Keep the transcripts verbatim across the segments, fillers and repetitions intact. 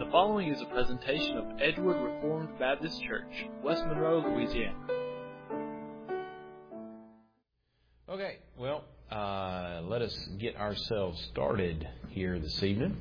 The following is a presentation of Edgewood Reformed Baptist Church, West Monroe, Louisiana. Okay, well, uh, let us get ourselves started here this evening.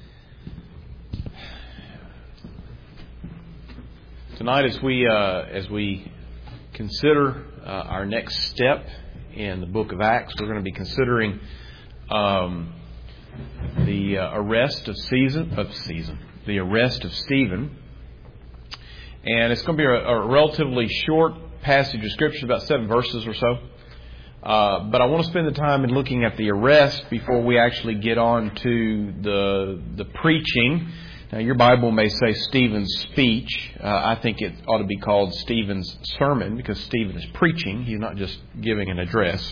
Tonight, as we uh, as we consider uh, our next step in the book of Acts, we're going to be considering um, the uh, arrest of Caesar, of Caesar, the arrest of Stephen, and it's going to be a, a relatively short passage of Scripture, about seven verses or so. Uh, but I want to spend the time in looking at the arrest before we actually get on to the the preaching. Now, your Bible may say Stephen's speech. Uh, I think it ought to be called Stephen's sermon because Stephen is preaching. He's not just giving an address.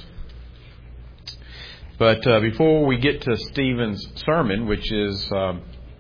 But uh, before we get to Stephen's sermon, which is um,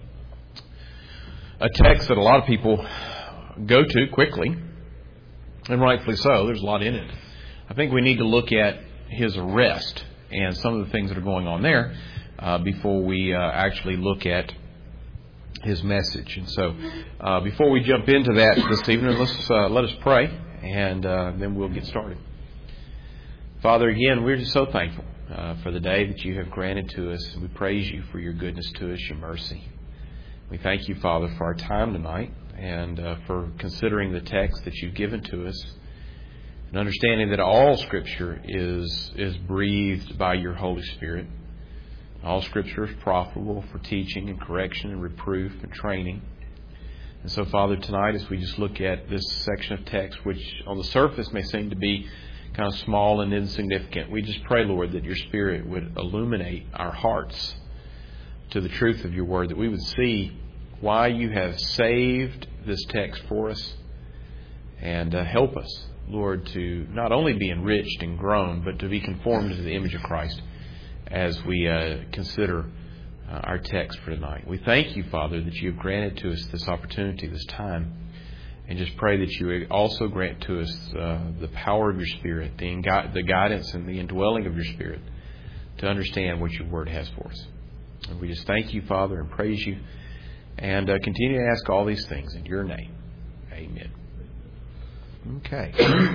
a text that a lot of people go to quickly, and rightfully so, there's a lot in it. I think we need to look at his arrest and some of the things that are going on there uh, before we uh, actually look at his message. And so uh, before we jump into that this evening, let's uh, let us pray, and uh, then we'll get started. Father, again, we're just so thankful uh, for the day that you have granted to us. We praise you for your goodness to us, your mercy. We thank you, Father, for our time tonight and uh, for considering the text that you've given to us, and understanding that all Scripture is is breathed by your Holy Spirit. All Scripture is profitable for teaching and correction and reproof and training. And so, Father, tonight as we just look at this section of text, which on the surface may seem to be kind of small and insignificant, we just pray, Lord, that your Spirit would illuminate our hearts to the truth of your Word, that we would see why you have saved this text for us, and uh, help us, Lord, to not only be enriched and grown, but to be conformed to the image of Christ as we uh, consider uh, our text for tonight. We thank you, Father, that you have granted to us this opportunity, this time, and just pray that you would also grant to us uh, the power of your Spirit, the, ing- the guidance and the indwelling of your Spirit to understand what your Word has for us. And we just thank you, Father, and praise you, and uh, continue to ask all these things in your name. Amen. Okay.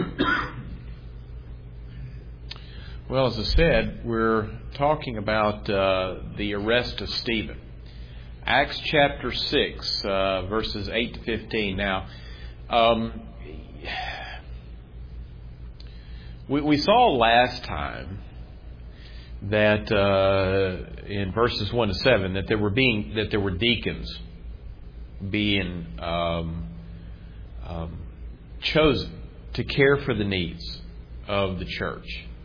Well, as I said, we're talking about uh, the arrest of Stephen. Acts chapter six, uh, verses eight to fifteen. Now, um, we, we saw last time that uh, in verses one to seven that there were being that there were deacons being um, um, chosen to care for the needs of the church.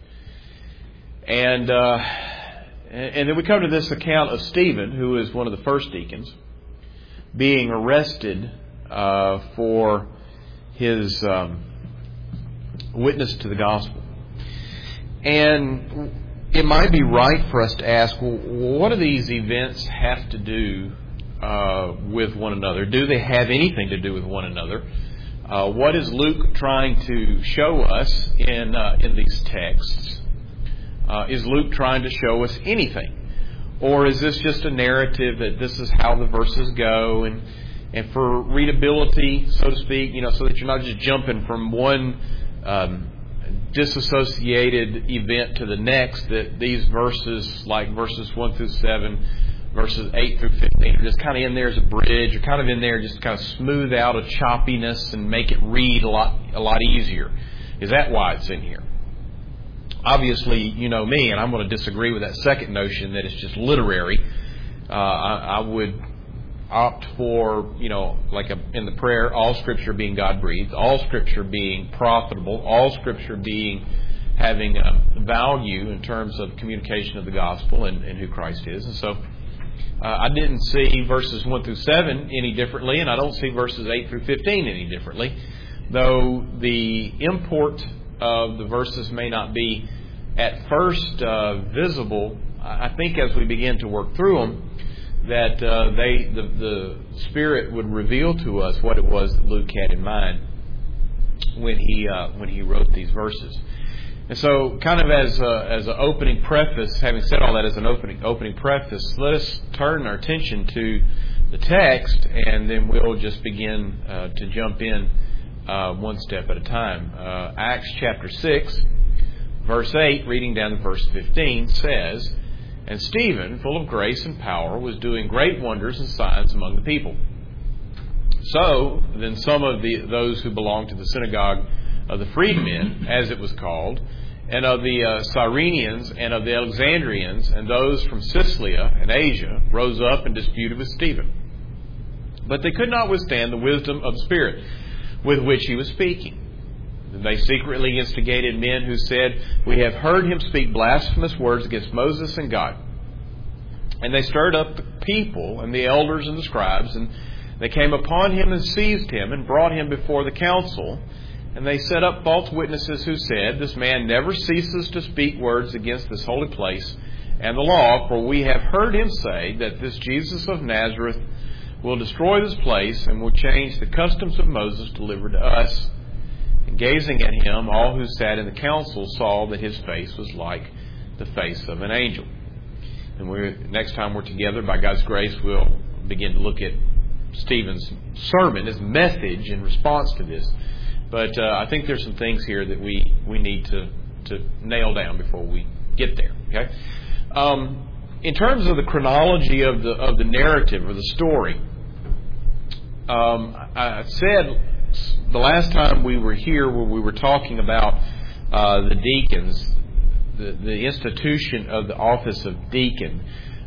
And uh, and then we come to this account of Stephen, who is one of the first deacons, being arrested uh, for his um, witness to the gospel. And it might be right for us to ask, well, what do these events have to do uh, with one another? Do they have anything to do with one another? Uh, what is Luke trying to show us in uh, in these texts? Uh, is Luke trying to show us anything? Or is this just a narrative that this is how the verses go, and and for readability, so to speak, you know, so that you're not just jumping from one um, disassociated event to the next, that these verses, like verses one through seven, verses eight through fifteen, are just kind of in there as a bridge, or kind of in there just to kind of smooth out a choppiness and make it read a lot a lot easier. Is that why it's in here? Obviously, you know me, and I'm going to disagree with that second notion that it's just literary. Uh, I, I would opt for, you know, like a, in the prayer, all Scripture being God-breathed, all Scripture being profitable, all Scripture being having a value in terms of communication of the gospel and, and who Christ is. And so uh, I didn't see verses one through seven any differently, and I don't see verses eight through fifteen any differently, though the import of the verses may not be at first uh, visible. I think as we begin to work through them, that uh, they the, the Spirit would reveal to us what it was that Luke had in mind when he uh, when he wrote these verses. And so, kind of as a, as an opening preface, having said all that as an opening opening preface, let us turn our attention to the text, and then we'll just begin uh, to jump in uh, one step at a time. Uh, Acts chapter six, verse eight, reading down to verse fifteen, says, "And Stephen, full of grace and power, was doing great wonders and signs among the people. So then some of the those who belonged to the synagogue of the freedmen, as it was called, and of the uh, Cyrenians and of the Alexandrians and those from Cilicia and Asia rose up and disputed with Stephen. But they could not withstand the wisdom of the Spirit with which he was speaking. They secretly instigated men who said, 'We have heard him speak blasphemous words against Moses and God.' And they stirred up the people and the elders and the scribes, and they came upon him and seized him and brought him before the council. And they set up false witnesses who said, 'This man never ceases to speak words against this holy place and the law, for we have heard him say that this Jesus of Nazareth will destroy this place and will change the customs of Moses delivered to us.' And gazing at him, all who sat in the council saw that his face was like the face of an angel." And we're, next time we're together, by God's grace, we'll begin to look at Stephen's sermon, his message in response to this. But uh, I think there's some things here that we, we need to, to nail down before we get there. Okay, um, in terms of the chronology of the of the narrative or the story, um, I said the last time we were here, where we were talking about uh, the deacons, the, the institution of the office of deacon.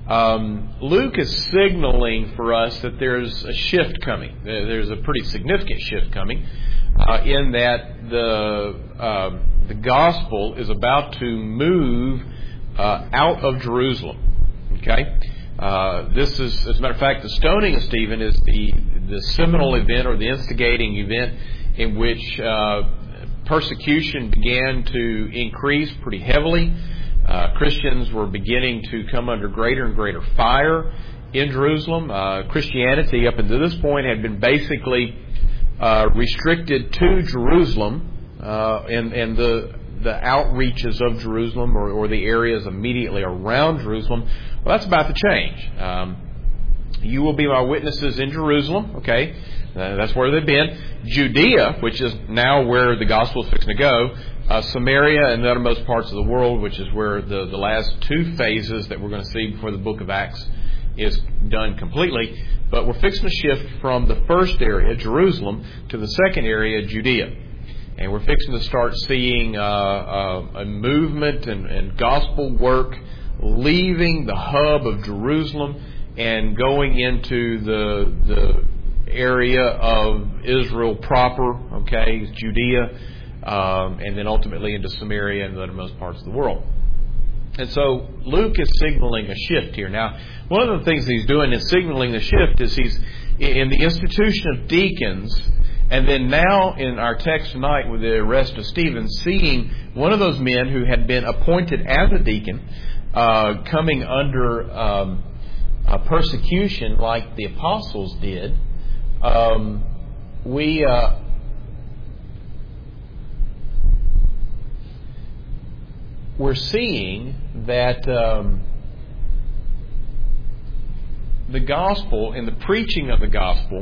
Um, Luke is signaling for us that there's a shift coming. There's a pretty significant shift coming. Uh, in that the uh, the gospel is about to move uh, out of Jerusalem. Okay, uh, this is, as a matter of fact, the stoning of Stephen is the the seminal event or the instigating event in which uh, persecution began to increase pretty heavily. Uh, Christians were beginning to come under greater and greater fire in Jerusalem. Uh, Christianity, up until this point, had been basically Uh, restricted to Jerusalem uh, and, and the the outreaches of Jerusalem or, or the areas immediately around Jerusalem. Well, that's about to change. Um, you will be my witnesses in Jerusalem. Okay, uh, that's where they've been. Judea, which is now where the gospel is fixing to go. Uh, Samaria and the uttermost parts of the world, which is where the, the last two phases that we're going to see before the book of Acts is done completely. But we're fixing to shift from the first area, Jerusalem, to the second area, Judea. And we're fixing to start seeing uh, uh, a movement and, and gospel work leaving the hub of Jerusalem and going into the the area of Israel proper, okay, Judea, um, and then ultimately into Samaria and the uttermost parts of the world. And so Luke is signaling a shift here. Now, one of the things he's doing in signaling the shift is he's in the institution of deacons, and then now in our text tonight with the arrest of Stephen, seeing one of those men who had been appointed as a deacon uh, coming under um, a persecution like the apostles did. Um, we... Uh, We're seeing that um, the gospel and the preaching of the gospel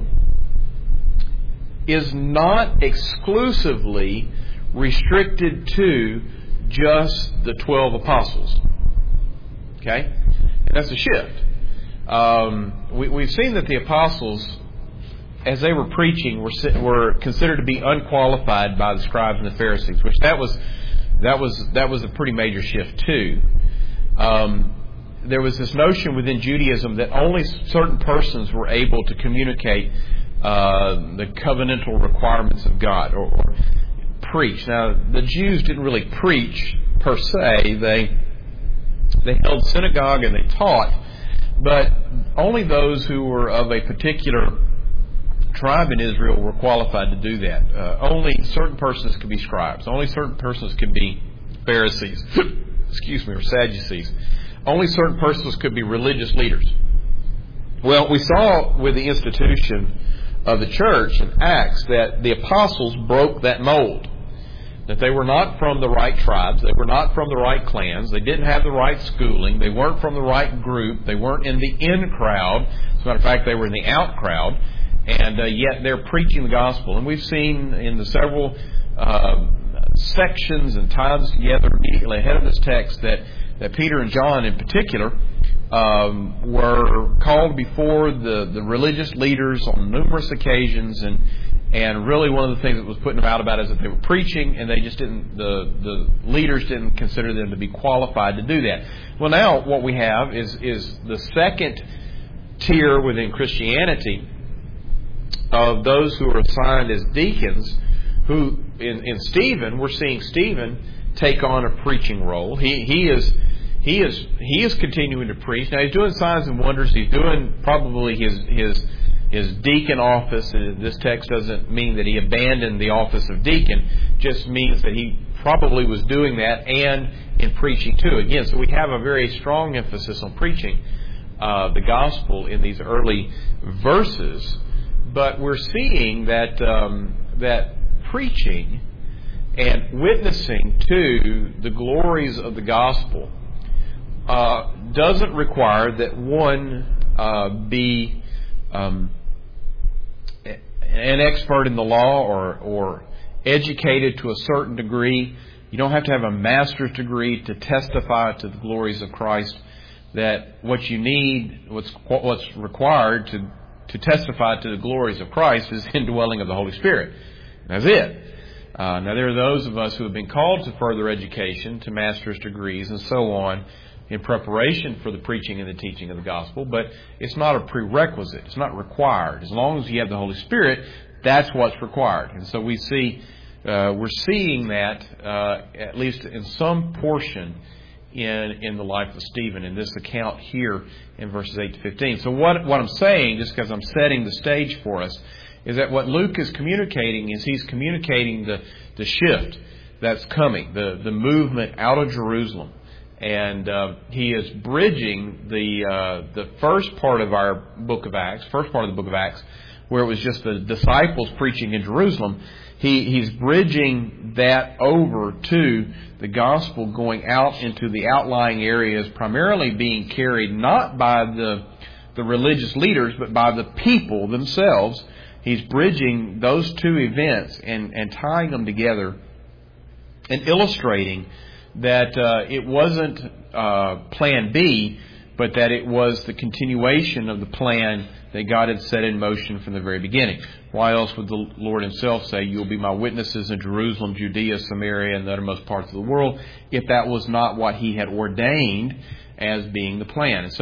is not exclusively restricted to just the twelve apostles. Okay? And that's a shift. Um, we, we've seen that the apostles, as they were preaching, were, were considered to be unqualified by the scribes and the Pharisees, which that was... That was that was a pretty major shift too. Um, there was this notion within Judaism that only certain persons were able to communicate uh, the covenantal requirements of God or, or preach. Now, the Jews didn't really preach per se. They they held synagogue and they taught, but only those who were of a particular tribe in Israel were qualified to do that. Uh, only certain persons could be scribes. Only certain persons could be Pharisees, excuse me, or Sadducees. Only certain persons could be religious leaders. Well, we saw with the institution of the church in Acts that the apostles broke that mold. that they were not from the right tribes, they were not from the right clans, they didn't have the right schooling, they weren't from the right group, they weren't in the in crowd. As a matter of fact, they were in the out crowd, and uh, yet they're preaching the gospel. And we've seen in the several uh, sections and times together immediately ahead of this text that, that Peter and John in particular um, were called before the, the religious leaders on numerous occasions, and And really one of the things that was putting them out about it is that they were preaching, and they just didn't, the, the leaders didn't consider them to be qualified to do that. Well, now what we have is, is the second tier within Christianity of those who are assigned as deacons, who in, in Stephen, we're seeing Stephen take on a preaching role. He, he is, he is, he is continuing to preach. Now he's doing signs and wonders. He's doing probably his, his, His deacon office. This text doesn't mean that he abandoned the office of deacon, just means that he probably was doing that and in preaching too. Again, so we have a very strong emphasis on preaching uh, the gospel in these early verses, but we're seeing that um, that preaching and witnessing to the glories of the gospel uh, doesn't require that one uh, be Um, an expert in the law or, or educated to a certain degree. You don't have to have a master's degree to testify to the glories of Christ. That what you need, what's what's required to, to testify to the glories of Christ is the indwelling of the Holy Spirit. That's it. Uh, now there are those of us who have been called to further education, to master's degrees and so on, in preparation for the preaching and the teaching of the gospel, but it's not a prerequisite. It's not required. As long as you have the Holy Spirit, that's what's required. And so we see, uh, we're seeing that uh, at least in some portion in in the life of Stephen in this account here in verses eight to fifteen. So what what I'm saying, just because I'm setting the stage for us, is that what Luke is communicating is he's communicating the the shift that's coming, the the movement out of Jerusalem. And uh, he is bridging the uh, the first part of our book of Acts, first part of the book of Acts, where it was just the disciples preaching in Jerusalem. He he's bridging that over to the gospel going out into the outlying areas, primarily being carried not by the the religious leaders, but by the people themselves. He's bridging those two events and, and tying them together and illustrating that uh, it wasn't uh, plan B, but that it was the continuation of the plan that God had set in motion from the very beginning. Why else would the Lord Himself say, "You'll be my witnesses in Jerusalem, Judea, Samaria, and the uttermost parts of the world," if that was not what He had ordained as being the plan? And so,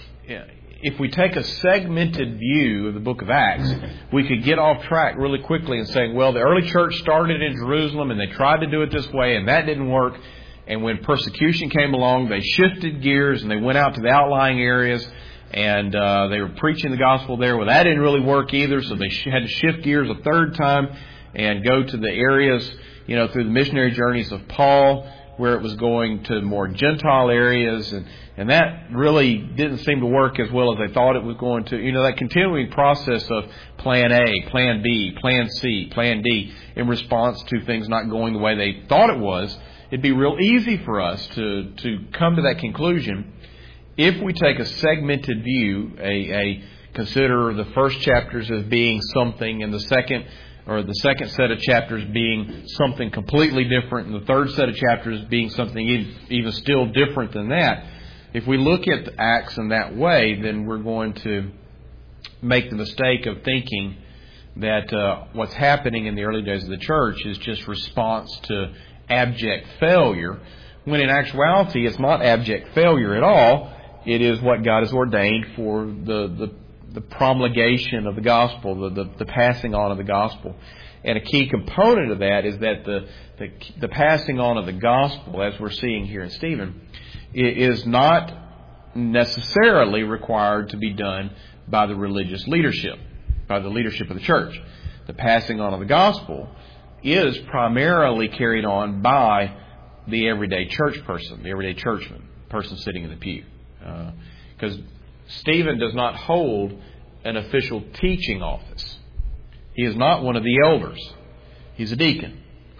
if we take a segmented view of the book of Acts, we could get off track really quickly and saying, well, the early church started in Jerusalem and they tried to do it this way and that didn't work. And when persecution came along, they shifted gears and they went out to the outlying areas and uh, they were preaching the gospel there. Well, that didn't really work either, so they had to shift gears a third time and go to the areas, you know, through the missionary journeys of Paul, where it was going to more Gentile areas, and, and that really didn't seem to work as well as they thought it was going to. You know, that continuing process of plan A, plan B, plan C, plan D, in response to things not going the way they thought it was. It'd be real easy for us to, to come to that conclusion if we take a segmented view, a, a consider the first chapters as being something, and the second or the second set of chapters being something completely different, and the third set of chapters being something even still different than that. If we look at Acts in that way, then we're going to make the mistake of thinking that uh, what's happening in the early days of the church is just response to abject failure, when in actuality it's not abject failure at all. It is what God has ordained for the the, the promulgation of the gospel, the, the the passing on of the gospel. And a key component of that is that the the, the passing on of the gospel, as we're seeing here in Stephen, is not necessarily required to be done by the religious leadership, by the leadership of the church. The passing on of the gospel is primarily carried on by the everyday church person, the everyday churchman, person sitting in the pew. Because uh, Stephen does not hold an official teaching office. He is not one of the elders. He's a deacon.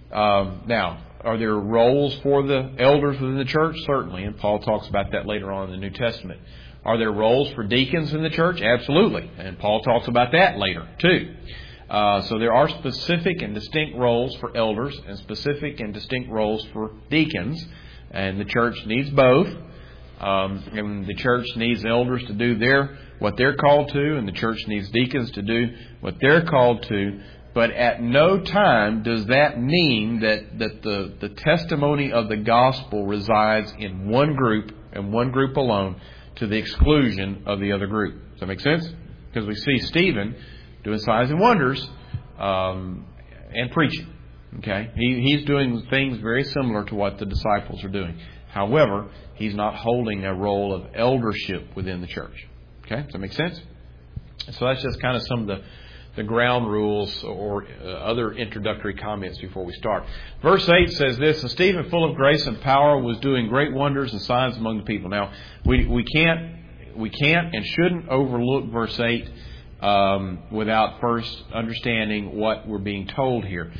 Um, now, are there roles for the elders within the church? Certainly, and Paul talks about that later on in the New Testament. Are there roles for deacons in the church? Absolutely, and Paul talks about that later too. Uh, so there are specific and distinct roles for elders and specific and distinct roles for deacons, and the church needs both. Um, and the church needs elders to do their what they're called to, and the church needs deacons to do what they're called to. But at no time does that mean that, that the, the testimony of the gospel resides in one group and one group alone to the exclusion of the other group. Does that make sense? Because we see Stephen doing signs and wonders um, and preaching. Okay, he, he's doing things very similar to what the disciples are doing. However, he's not holding a role of eldership within the church. Okay, does that make sense? So that's just kind of some of the, the ground rules or uh, other introductory comments before we start. Verse eight says this: "And Stephen, full of grace and power, was doing great wonders and signs among the people." Now, we we can't we can't and shouldn't overlook verse eight um, without first understanding what we're being told here.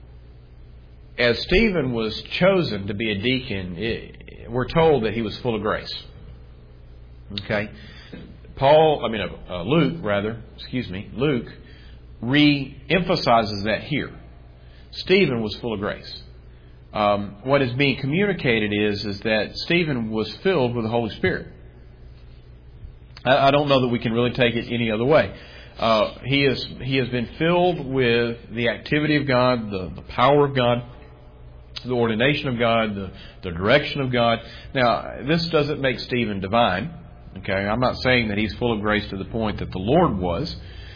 As Stephen was chosen to be a deacon, it, we're told that he was full of grace. Okay, Paul, I mean uh, Luke, rather, excuse me, Luke re-emphasizes that here. Stephen was full of grace. Um, what is being communicated is is that Stephen was filled with the Holy Spirit. I, I don't know that we can really take it any other way. Uh, he is he has been filled with the activity of God, the, the power of God, the ordination of God, the, the direction of God. Now, this doesn't make Stephen divine. Okay, I'm not saying that he's full of grace to the point that the Lord was.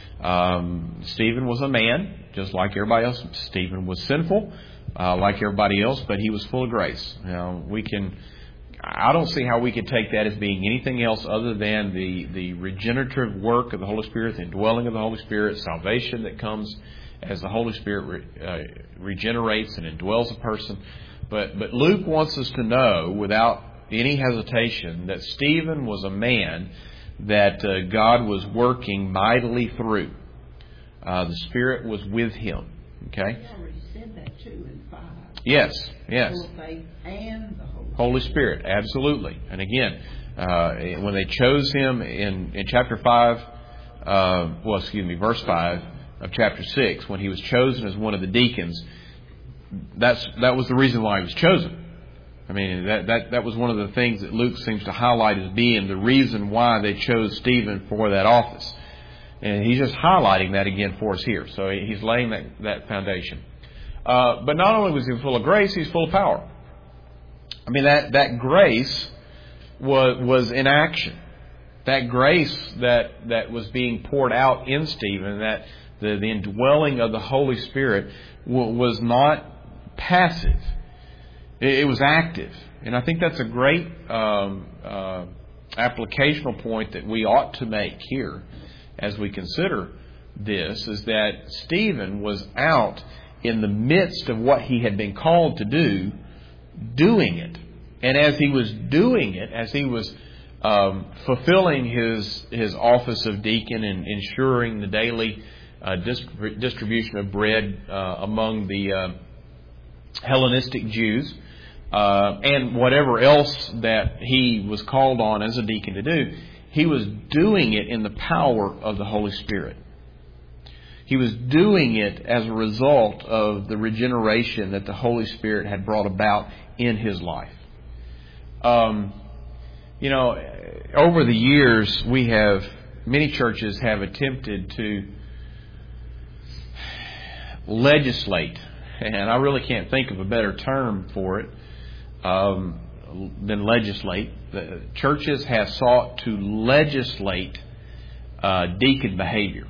Um, Stephen was a man, just like everybody else. Stephen was sinful, uh, like everybody else, but he was full of grace. Now, we can. I don't see how we could take that as being anything else other than the, the regenerative work of the Holy Spirit, the indwelling of the Holy Spirit, salvation that comes as the Holy Spirit re, uh, regenerates and indwells a person. But but Luke wants us to know without any hesitation that Stephen was a man that uh, God was working mightily through. Uh, the Spirit was with him. Okay? He already said that too in five. Yes, yes. Full of faith and the Holy, Holy Spirit, absolutely. And again, uh, when they chose him in, in chapter five, uh, well, excuse me, verse five of chapter six, when he was chosen as one of the deacons, that's that was the reason why he was chosen. I mean, that, that, that was one of the things that Luke seems to highlight as being the reason why they chose Stephen for that office. And he's just highlighting that again for us here. So he's laying that, that foundation. Uh, but not only was he full of grace, he's full of power. I mean, that, that grace was, was in action. That grace that, that was being poured out in Stephen, that the, the indwelling of the Holy Spirit w- was not passive. It was active. And I think that's a great um, uh, applicational point that we ought to make here as we consider this, is that Stephen was out in the midst of what he had been called to do, doing it. And as he was doing it, as he was um, fulfilling his his office of deacon and ensuring the daily uh, dist- distribution of bread uh, among the uh, Hellenistic Jews, Uh, and whatever else that he was called on as a deacon to do, he was doing it in the power of the Holy Spirit. He was doing it as a result of the regeneration that the Holy Spirit had brought about in his life. Um, you know, over the years, we have, many churches have attempted to legislate, and I really can't think of a better term for it, Um, than legislate. The churches have sought to legislate uh, deacon behavior.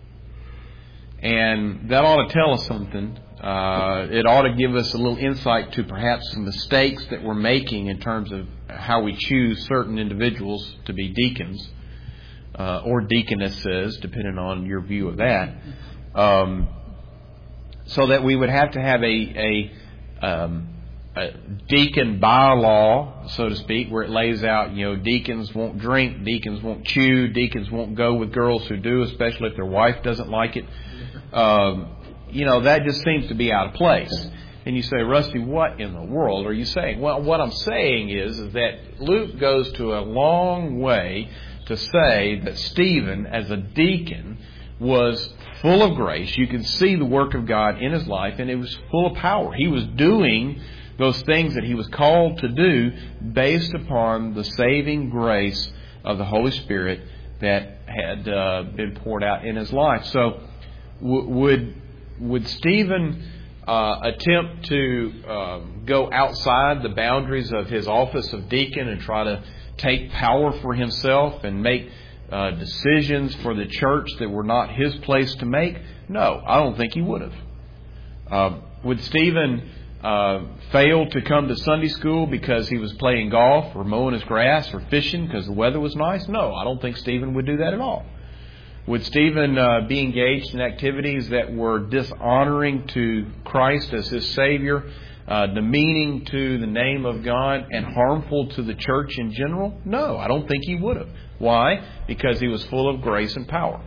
And that ought to tell us something. Uh, it ought to give us a little insight to perhaps some mistakes that we're making in terms of how we choose certain individuals to be deacons uh, or deaconesses, depending on your view of that. Um, so that we would have to have a... a um, a deacon bylaw, so to speak, where it lays out, you know, deacons won't drink, deacons won't chew, deacons won't go with girls who do, especially if their wife doesn't like it. Um, you know, that just seems to be out of place. And you say, Rusty, what in the world are you saying? Well, what I'm saying is, is that Luke goes to a long way to say that Stephen, as a deacon, was full of grace. You can see the work of God in his life, and it was full of power. He was doing those things that he was called to do based upon the saving grace of the Holy Spirit that had uh, been poured out in his life. So w- would would Stephen uh, attempt to um, go outside the boundaries of his office of deacon and try to take power for himself and make uh, decisions for the church that were not his place to make? No, I don't think he would have. Uh, would Stephen uh, fail to come to Sunday school because he was playing golf or mowing his grass or fishing because the weather was nice? No, I don't think Stephen would do that at all. Would Stephen uh, be engaged in activities that were dishonoring to Christ as his Savior, uh, demeaning to the name of God, and harmful to the church in general? No, I don't think he would have. Why? Because he was full of grace and power.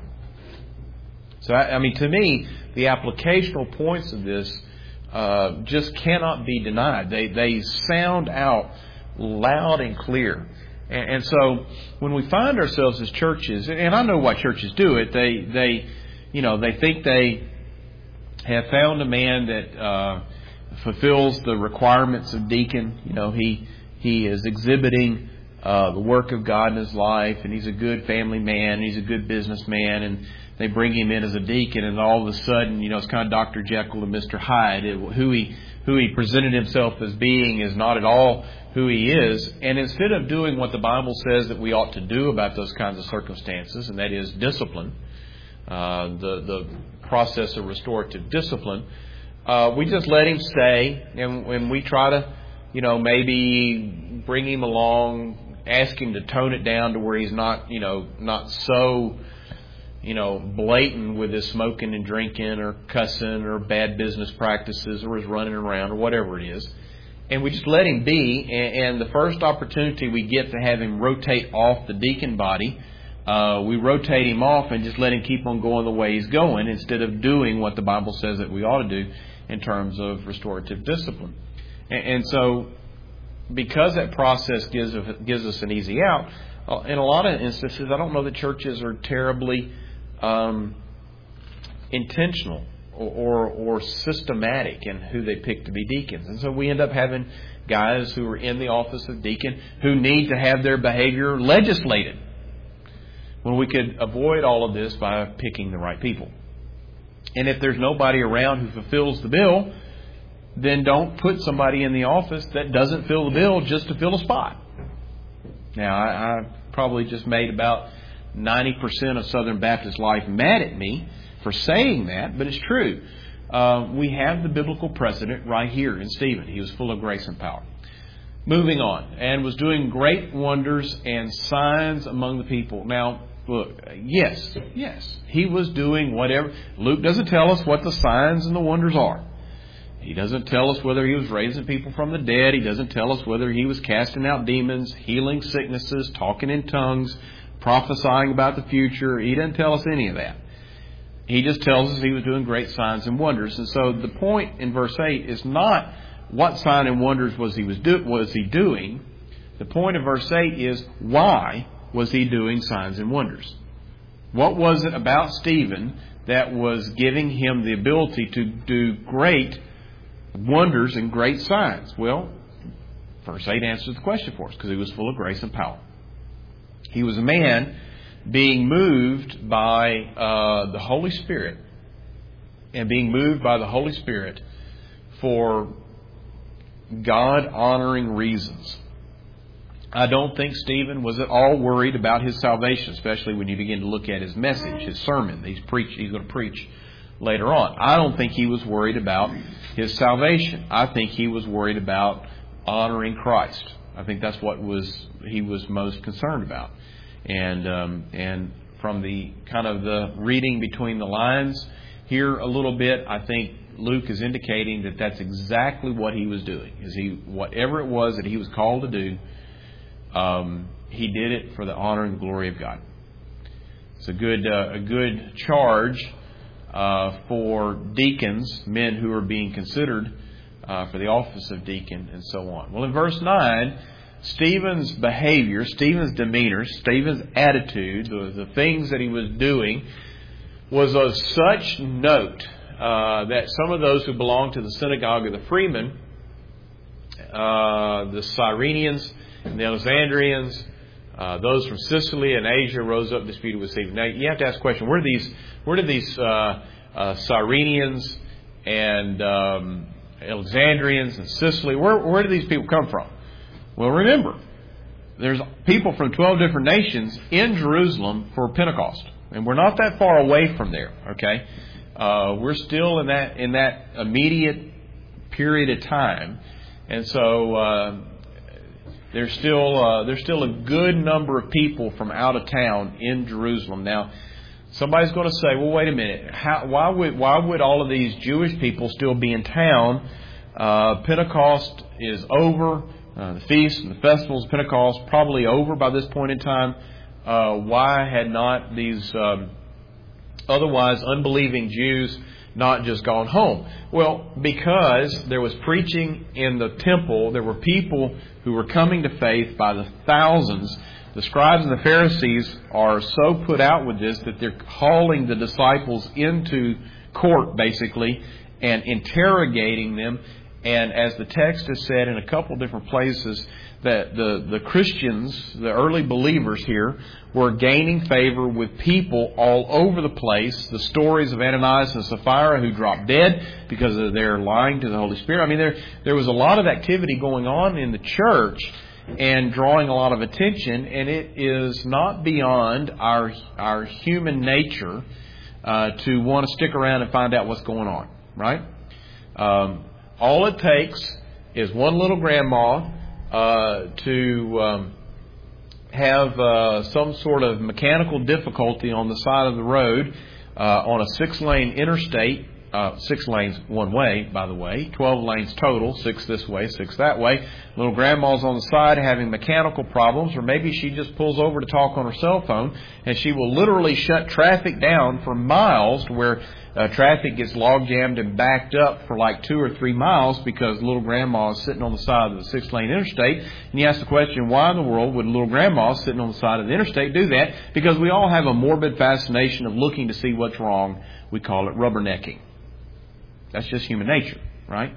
So, I, I mean, to me, the applicational points of this uh, just cannot be denied. They they sound out loud and clear. And, and so, when we find ourselves as churches, and I know why churches do it, they they you know they think they have found a man that uh, fulfills the requirements of deacon. You know, he he is exhibiting uh, the work of God in his life, and he's a good family man, and he's a good businessman, and they bring him in as a deacon, and all of a sudden, you know, it's kind of Doctor Jekyll and Mister Hyde. It, who he who he presented himself as being is not at all who he is. And instead of doing what the Bible says that we ought to do about those kinds of circumstances, and that is discipline, uh, the the process of restorative discipline, uh, we just let him stay, and when we try to, you know, maybe bring him along, ask him to tone it down to where he's not, you know, not so, you know, blatant with his smoking and drinking or cussing or bad business practices or his running around or whatever it is. And we just let him be. And, and the first opportunity we get to have him rotate off the deacon body, uh, we rotate him off and just let him keep on going the way he's going instead of doing what the Bible says that we ought to do in terms of restorative discipline. And, and so because that process gives, gives us an easy out, in a lot of instances, I don't know that churches are terribly Um, intentional or, or or systematic in who they pick to be deacons. And so we end up having guys who are in the office of deacon who need to have their behavior legislated, when we could avoid all of this by picking the right people. And if there's nobody around who fulfills the bill, then don't put somebody in the office that doesn't fill the bill just to fill a spot. Now, I, I probably just made about ninety percent of Southern Baptist life mad at me for saying that, but it's true. Uh, we have the biblical precedent right here in Stephen. He was full of grace and power. Moving on, and was doing great wonders and signs among the people. Now, look, yes, yes, he was doing whatever. Luke doesn't tell us what the signs and the wonders are. He doesn't tell us whether he was raising people from the dead. He doesn't tell us whether he was casting out demons, healing sicknesses, talking in tongues, prophesying about the future. He doesn't tell us any of that. He just tells us he was doing great signs and wonders. And so the point in verse eight is not what sign and wonders was he was do, was he doing. The point of verse eight is why was he doing signs and wonders? What was it about Stephen that was giving him the ability to do great wonders and great signs? Well, verse eight answers the question for us, because he was full of grace and power. He was a man being moved by uh, the Holy Spirit, and being moved by the Holy Spirit for God-honoring reasons. I don't think Stephen was at all worried about his salvation, especially when you begin to look at his message, his sermon that he's, preach, he's going to preach later on. I don't think he was worried about his salvation. I think he was worried about honoring Christ. I think that's what was he was most concerned about. And um, and from the kind of the reading between the lines here a little bit, I think Luke is indicating that that's exactly what he was doing. Is he whatever it was that he was called to do, um, he did it for the honor and the glory of God. It's a good uh, a good charge uh, for deacons, men who are being considered uh, for the office of deacon, and so on. Well, in verse nine, Stephen's behavior, Stephen's demeanor, Stephen's attitude, the, the things that he was doing was of such note uh, that some of those who belonged to the synagogue of the freemen, uh, the Cyrenians and the Alexandrians, uh, those from Sicily and Asia, rose up and disputed with Stephen. Now, you have to ask the question, where do these, where do these uh, uh, Cyrenians and um, Alexandrians and Sicily, where, where do these people come from? Well, remember, there's people from twelve different nations in Jerusalem for Pentecost. And we're not that far away from there, okay? Uh, we're still in that in that immediate period of time. And so uh, there's still uh, there's still a good number of people from out of town in Jerusalem. Now, somebody's going to say, well, wait a minute. How, why would why would all of these Jewish people still be in town? Uh, Pentecost is over. Uh, the feasts and the festivals of Pentecost probably over by this point in time. Uh, why had not these um, otherwise unbelieving Jews not just gone home? Well, because there was preaching in the temple. There were people who were coming to faith by the thousands. The scribes and the Pharisees are so put out with this that they're hauling the disciples into court, basically, and interrogating them. And as the text has said in a couple different places, that the, the Christians, the early believers here, were gaining favor with people all over the place. The stories of Ananias and Sapphira who dropped dead because of their lying to the Holy Spirit. I mean, there there was a lot of activity going on in the church and drawing a lot of attention. And it is not beyond our our human nature uh, to want to stick around and find out what's going on, right? Um, all it takes is one little grandma uh, to um, have uh, some sort of mechanical difficulty on the side of the road uh, on a six-lane interstate. Uh, six lanes one way, by the way. Twelve lanes total. Six this way, six that way. Little grandma's on the side having mechanical problems, or maybe she just pulls over to talk on her cell phone, and she will literally shut traffic down for miles to where uh, traffic gets log jammed and backed up for like two or three miles because little grandma is sitting on the side of the six-lane interstate. And you ask the question, why in the world would little grandma sitting on the side of the interstate do that? Because we all have a morbid fascination of looking to see what's wrong. We call it rubbernecking. That's just human nature, right?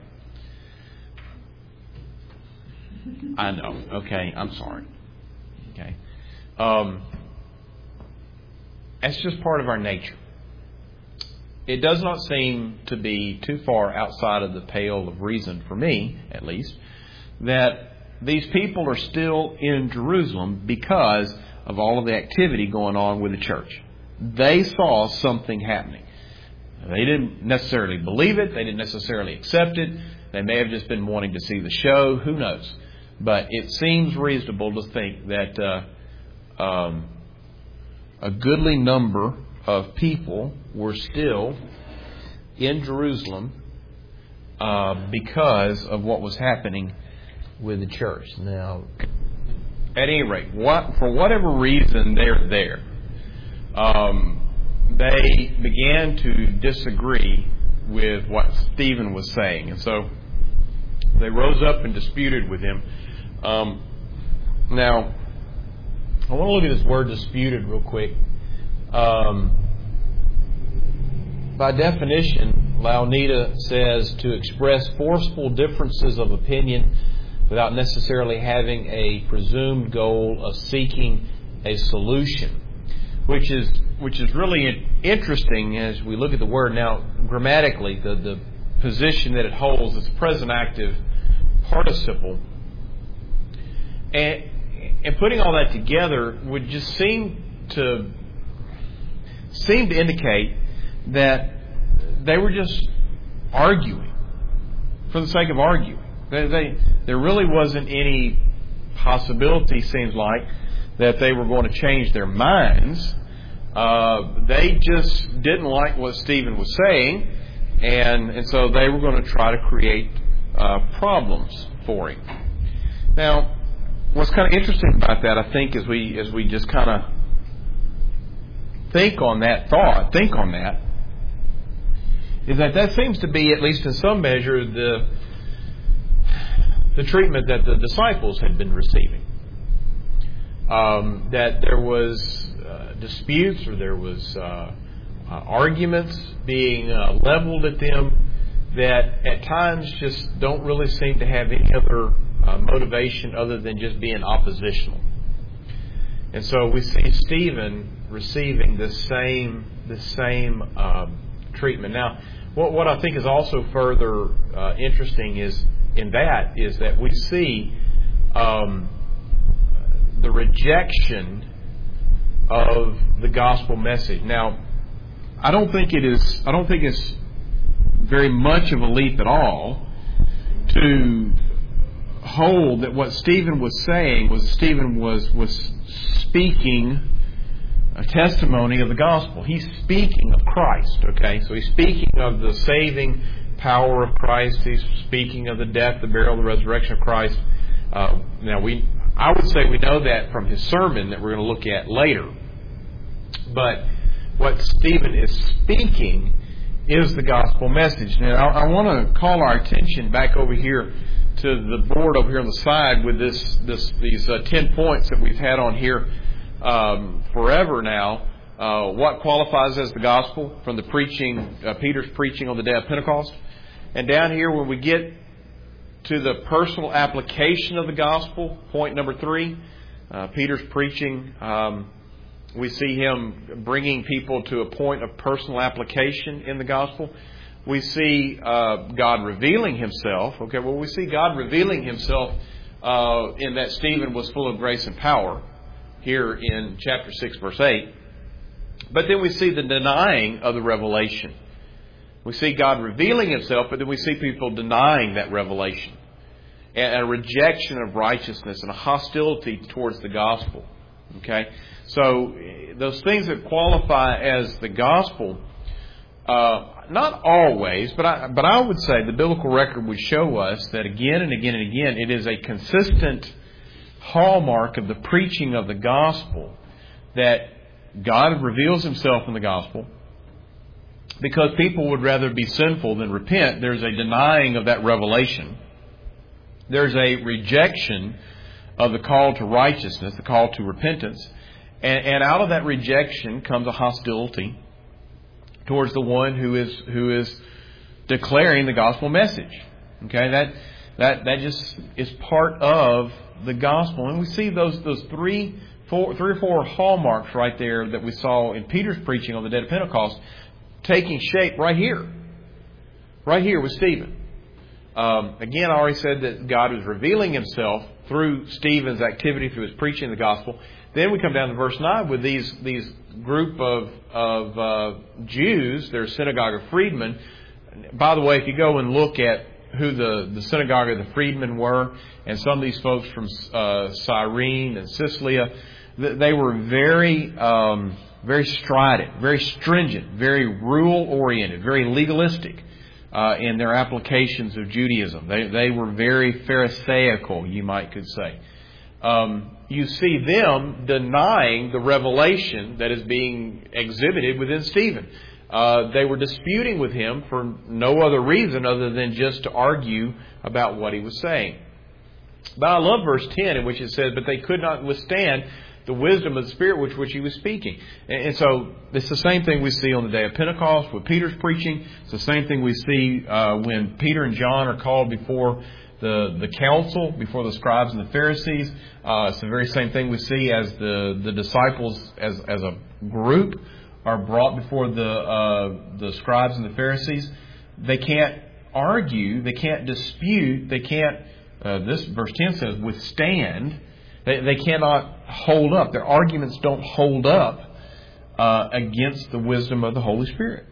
I know. Okay, I'm sorry. Okay. Um, that's just part of our nature. It does not seem to be too far outside of the pale of reason, for me at least, that these people are still in Jerusalem because of all of the activity going on with the church. They saw something happening. They didn't necessarily believe it. They didn't necessarily accept it. They may have just been wanting to see the show. Who knows? But it seems reasonable to think that uh, um, a goodly number of people were still in Jerusalem uh, because of what was happening with the church. Now, at any rate, what, for whatever reason they're there, um, they began to disagree with what Stephen was saying. And so they rose up and disputed with him. Um, now, I want to look at this word disputed real quick. Um, by definition, Louw-Nida says to express forceful differences of opinion without necessarily having a presumed goal of seeking a solution, which is which is really interesting as we look at the word. Now, grammatically, the, the position that it holds is present active participle. And, and putting all that together would just seem to seem to indicate that they were just arguing for the sake of arguing. They, they, there really wasn't any possibility, seems like, that they were going to change their minds. Uh, they just didn't like what Stephen was saying, and, and so they were going to try to create uh, problems for him. Now, what's kind of interesting about that, I think, as we as we just kind of think on that thought, think on that, is that that seems to be, at least in some measure, the the treatment that the disciples had been receiving. Um, that there was uh, disputes or there was uh, uh, arguments being uh, leveled at them that at times just don't really seem to have any other uh, motivation other than just being oppositional. And so we see Stephen receiving the same the same um, treatment. Now, what, what I think is also further uh, interesting is in that is that we see um, the rejection of the gospel message. Now, I don't think it is. I don't think it's very much of a leap at all to hold that what Stephen was saying was Stephen was was speaking a testimony of the gospel. He's speaking of Christ. Okay, so he's speaking of the saving power of Christ. He's speaking of the death, the burial, the resurrection of Christ. Uh, now we, I would say we know that from his sermon that we're going to look at later. But what Stephen is speaking is the gospel message. Now, I, I want to call our attention back over here to the board over here on the side with this, this these uh, ten points that we've had on here um, forever now. Uh, what qualifies as the gospel from the preaching, uh, Peter's preaching on the day of Pentecost. And down here, when we get to the personal application of the gospel, point number three, uh, Peter's preaching. Um, we see him bringing people to a point of personal application in the gospel. We see uh, God revealing Himself. Okay, well, we see God revealing Himself uh, in that Stephen was full of grace and power here in chapter six, verse eight. But then we see the denying of the revelation. We see God revealing Himself, but then we see people denying that revelation. And a rejection of righteousness and a hostility towards the gospel. Okay? So, those things that qualify as the gospel, uh, not always, but I, but I would say the biblical record would show us that again and again and again, it is a consistent hallmark of the preaching of the gospel that God reveals Himself in the gospel. Because people would rather be sinful than repent, there's a denying of that revelation. There's a rejection of the call to righteousness, the call to repentance. And, and out of that rejection comes a hostility towards the one who is who is declaring the gospel message. Okay, that that that just is part of the gospel. And we see those those three four three or four hallmarks right there that we saw in Peter's preaching on the day of Pentecost taking shape right here. Right here with Stephen. Um, again, I already said that God was revealing Himself through Stephen's activity, through his preaching of the gospel. Then we come down to verse nine with these these group of of uh, Jews, their synagogue of freedmen. By the way, if you go and look at who the, the synagogue of the freedmen were, and some of these folks from uh, Cyrene and Cilicia, they were very um, very strident, very stringent, very rule-oriented, very legalistic uh, in their applications of Judaism. They they were very Pharisaical, you might could say. Um, you see them denying the revelation that is being exhibited within Stephen. Uh, they were disputing with him for no other reason other than just to argue about what he was saying. But I love verse ten in which it says, but they could not withstand the wisdom of the Spirit which which he was speaking. And, and so it's the same thing we see on the day of Pentecost with Peter's preaching. It's the same thing we see uh, when Peter and John are called before the the council, before the scribes and the Pharisees. Uh, it's the very same thing we see as the, the disciples as, as a group are brought before the uh, the scribes and the Pharisees. They can't argue, they can't dispute, they can't, uh, this verse ten says, withstand. They, they cannot hold up. Their arguments don't hold up uh, against the wisdom of the Holy Spirit.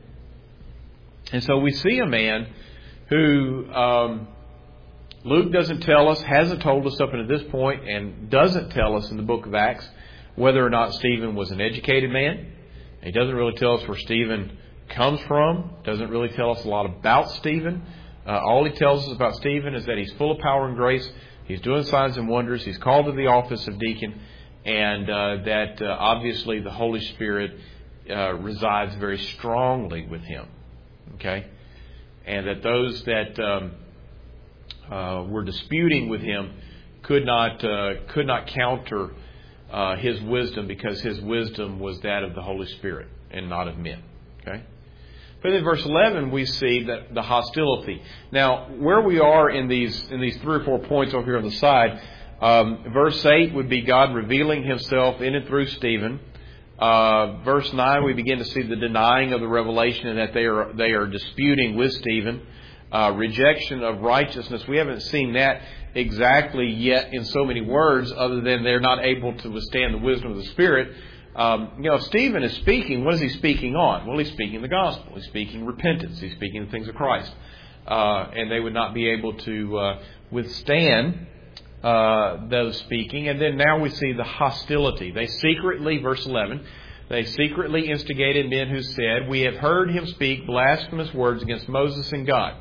And so we see a man who um, Luke doesn't tell us, hasn't told us up until this point, and doesn't tell us in the book of Acts whether or not Stephen was an educated man. He doesn't really tell us where Stephen comes from. Doesn't really tell us a lot about Stephen. Uh, all he tells us about Stephen is that he's full of power and grace. He's doing signs and wonders. He's called to the office of deacon. And uh, that uh, obviously the Holy Spirit uh, resides very strongly with him. Okay? And that those that um, uh, were disputing with him could not uh, could not counter uh, his wisdom, because his wisdom was that of the Holy Spirit and not of men. Okay. But in verse eleven, we see that the hostility. Now, where we are in these in these three or four points over here on the side, um, verse eight would be God revealing Himself in and through Stephen. Uh, verse nine, we begin to see the denying of the revelation and that they are they are disputing with Stephen. Uh, rejection of righteousness. We haven't seen that exactly yet in so many words, other than they're not able to withstand the wisdom of the Spirit. Um, you know, if Stephen is speaking, what is he speaking on? Well, he's speaking the gospel. He's speaking repentance. He's speaking the things of Christ. Uh, and they would not be able to uh, withstand uh, those speaking. And then now we see the hostility. They secretly, verse eleven, they secretly instigated men who said, "We have heard him speak blasphemous words against Moses and God."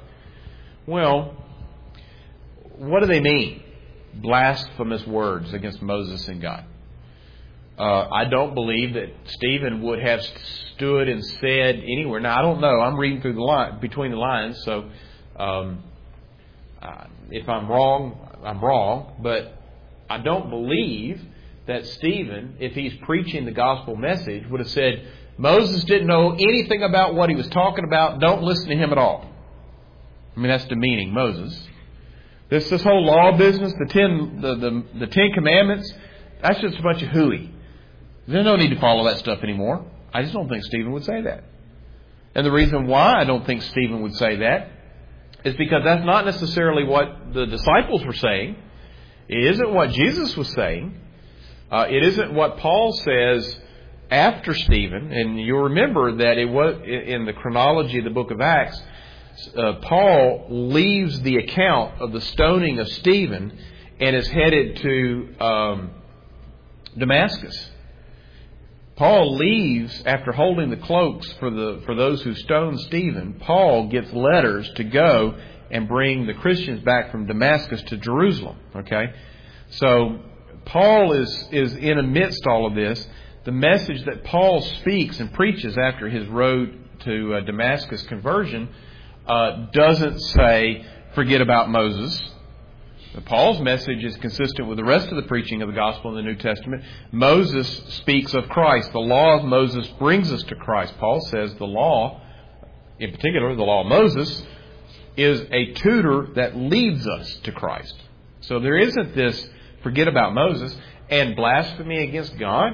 Well, what do they mean? Blasphemous words against Moses and God. Uh, I don't believe that Stephen would have stood and said anywhere. Now, I don't know. I'm reading through the line, between the lines, so um, uh, if I'm wrong, I'm wrong. But I don't believe that Stephen, if he's preaching the gospel message, would have said, "Moses didn't know anything about what he was talking about. Don't listen to him at all." I mean, that's demeaning Moses. This this whole law business, the ten the, the, the Ten Commandments, that's just a bunch of hooey. There's no need to follow that stuff anymore. I just don't think Stephen would say that. And the reason why I don't think Stephen would say that is because that's not necessarily what the disciples were saying. It isn't what Jesus was saying. Uh, it isn't what Paul says after Stephen. And you'll remember that it was in the chronology of the book of Acts, uh, Paul leaves the account of the stoning of Stephen and is headed to um, Damascus. Paul leaves after holding the cloaks for the for those who stoned Stephen. Paul gets letters to go and bring the Christians back from Damascus to Jerusalem. Okay, so Paul is is in amidst all of this. The message that Paul speaks and preaches after his road to uh, Damascus conversion uh, doesn't say forget about Moses. Paul's message is consistent with the rest of the preaching of the gospel in the New Testament. Moses speaks of Christ. The law of Moses brings us to Christ. Paul says the law, in particular the law of Moses, is a tutor that leads us to Christ. So there isn't this forget about Moses and blasphemy against God.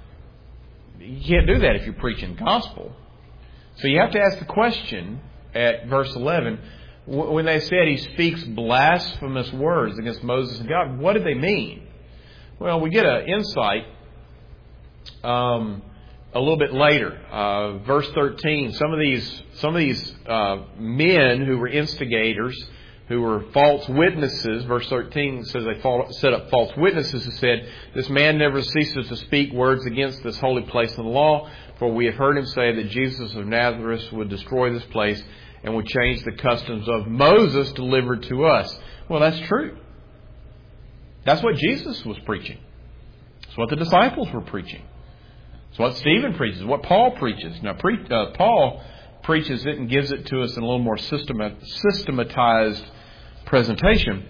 You can't do that if you're preaching gospel. So you have to ask the question at verse eleven, when they said he speaks blasphemous words against Moses and God, what did they mean? Well, we get an insight um, a little bit later. Uh, verse thirteen, some of these some of these uh, men who were instigators, who were false witnesses, verse thirteen says they set up false witnesses who said, "This man never ceases to speak words against this holy place in the law, for we have heard him say that Jesus of Nazareth would destroy this place and would change the customs of Moses delivered to us." Well, that's true. That's what Jesus was preaching. It's what the disciples were preaching. It's what Stephen preaches, what Paul preaches. Now, pre- uh, Paul preaches it and gives it to us in a little more systemat- systematized presentation.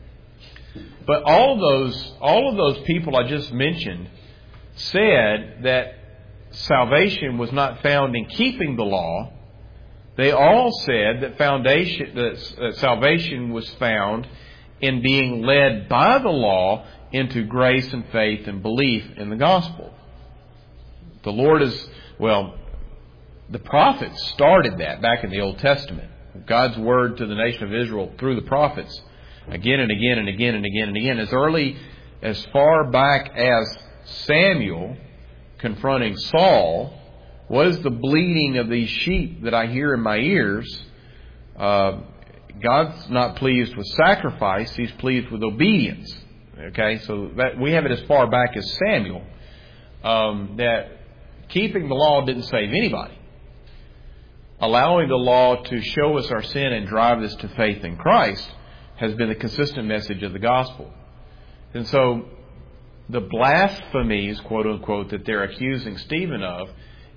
But all of those, all of those people I just mentioned said that salvation was not found in keeping the law. They all said that foundation, that, that salvation was found in being led by the law into grace and faith and belief in the gospel. The Lord is, well, the prophets started that back in the Old Testament. God's word to the nation of Israel through the prophets again and again and again and again and again. As early, as far back as Samuel confronting Saul, what is the bleating of these sheep that I hear in my ears? Uh, God's not pleased with sacrifice. He's pleased with obedience. Okay, so that we have it as far back as Samuel. Um, that keeping the law didn't save anybody. Allowing the law to show us our sin and drive us to faith in Christ has been the consistent message of the gospel. And so the blasphemies, quote unquote, that they're accusing Stephen of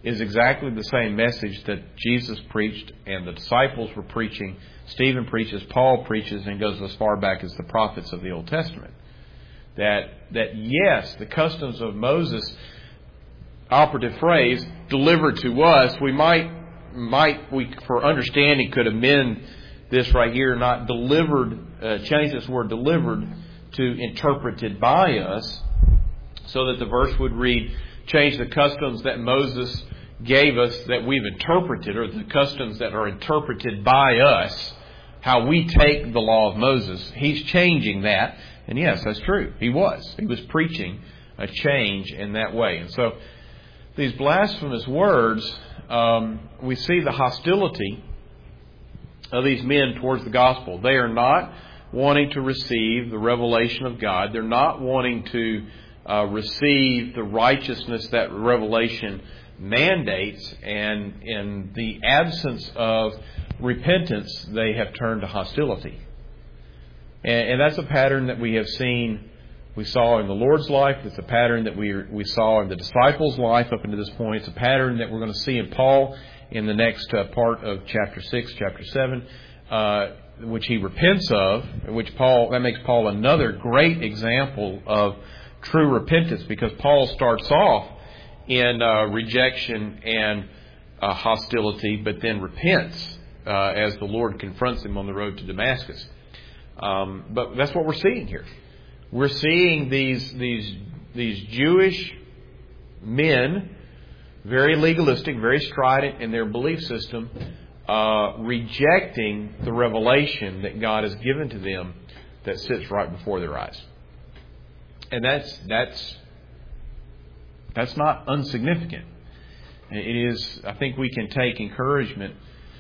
is exactly the same message that Jesus preached and the disciples were preaching, Stephen preaches, Paul preaches, and goes as far back as the prophets of the Old Testament. That, that yes, the customs of Moses, operative phrase, delivered to us, we might, might we for understanding could amend this right here, not delivered, uh, change this word delivered to interpreted by us, so that the verse would read, change the customs that Moses gave us that we've interpreted, or the customs that are interpreted by us, how we take the law of Moses. He's changing that. And yes, that's true. He was. He was preaching a change in that way. And so these blasphemous words, um, we see the hostility of these men towards the gospel. They are not wanting to receive the revelation of God. They're not wanting to uh, receive the righteousness that revelation mandates. And in the absence of repentance, they have turned to hostility. And, and that's a pattern that we have seen, we saw in the Lord's life. It's a pattern that we we saw in the disciples' life up until this point. It's a pattern that we're going to see in Paul in the next uh, part of chapter six, chapter seven, uh, which he repents of, which Paul, that makes Paul another great example of true repentance, because Paul starts off in uh, rejection and uh, hostility, but then repents uh, as the Lord confronts him on the road to Damascus. Um, but that's what we're seeing here. We're seeing these these these Jewish men, very legalistic, very strident in their belief system, uh, rejecting the revelation that God has given to them that sits right before their eyes. And that's that's that's not insignificant. It is. I think we can take encouragement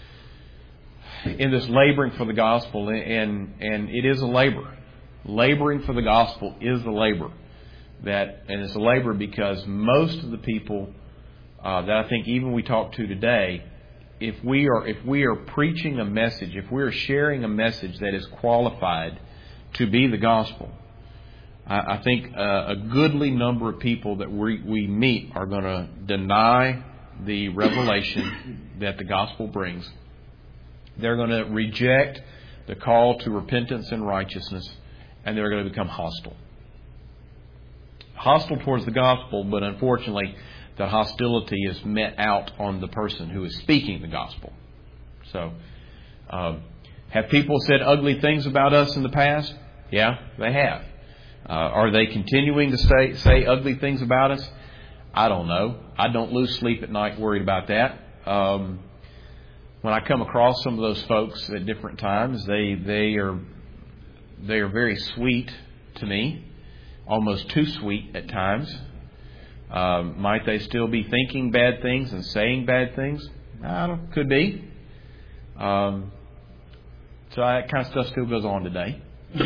in this laboring for the gospel, and and it is a labor. Laboring for the gospel is a labor. That and it's a labor because most of the people uh, that I think even we talk to today, if we are if we are preaching a message, if we are sharing a message that is qualified to be the gospel, I, I think uh, a goodly number of people that we we meet are going to deny the revelation that the gospel brings. They're going to reject the call to repentance and righteousness, and they're going to become hostile. Hostile towards the gospel, but unfortunately, the hostility is met out on the person who is speaking the gospel. So, uh, have people said ugly things about us in the past? Yeah, they have. Uh, are they continuing to say, say ugly things about us? I don't know. I don't lose sleep at night worried about that. Um, when I come across some of those folks at different times, they they are they are very sweet to me, almost too sweet at times. Um, might they still be thinking bad things and saying bad things? I don't, could be. Um, so that kind of stuff still goes on today.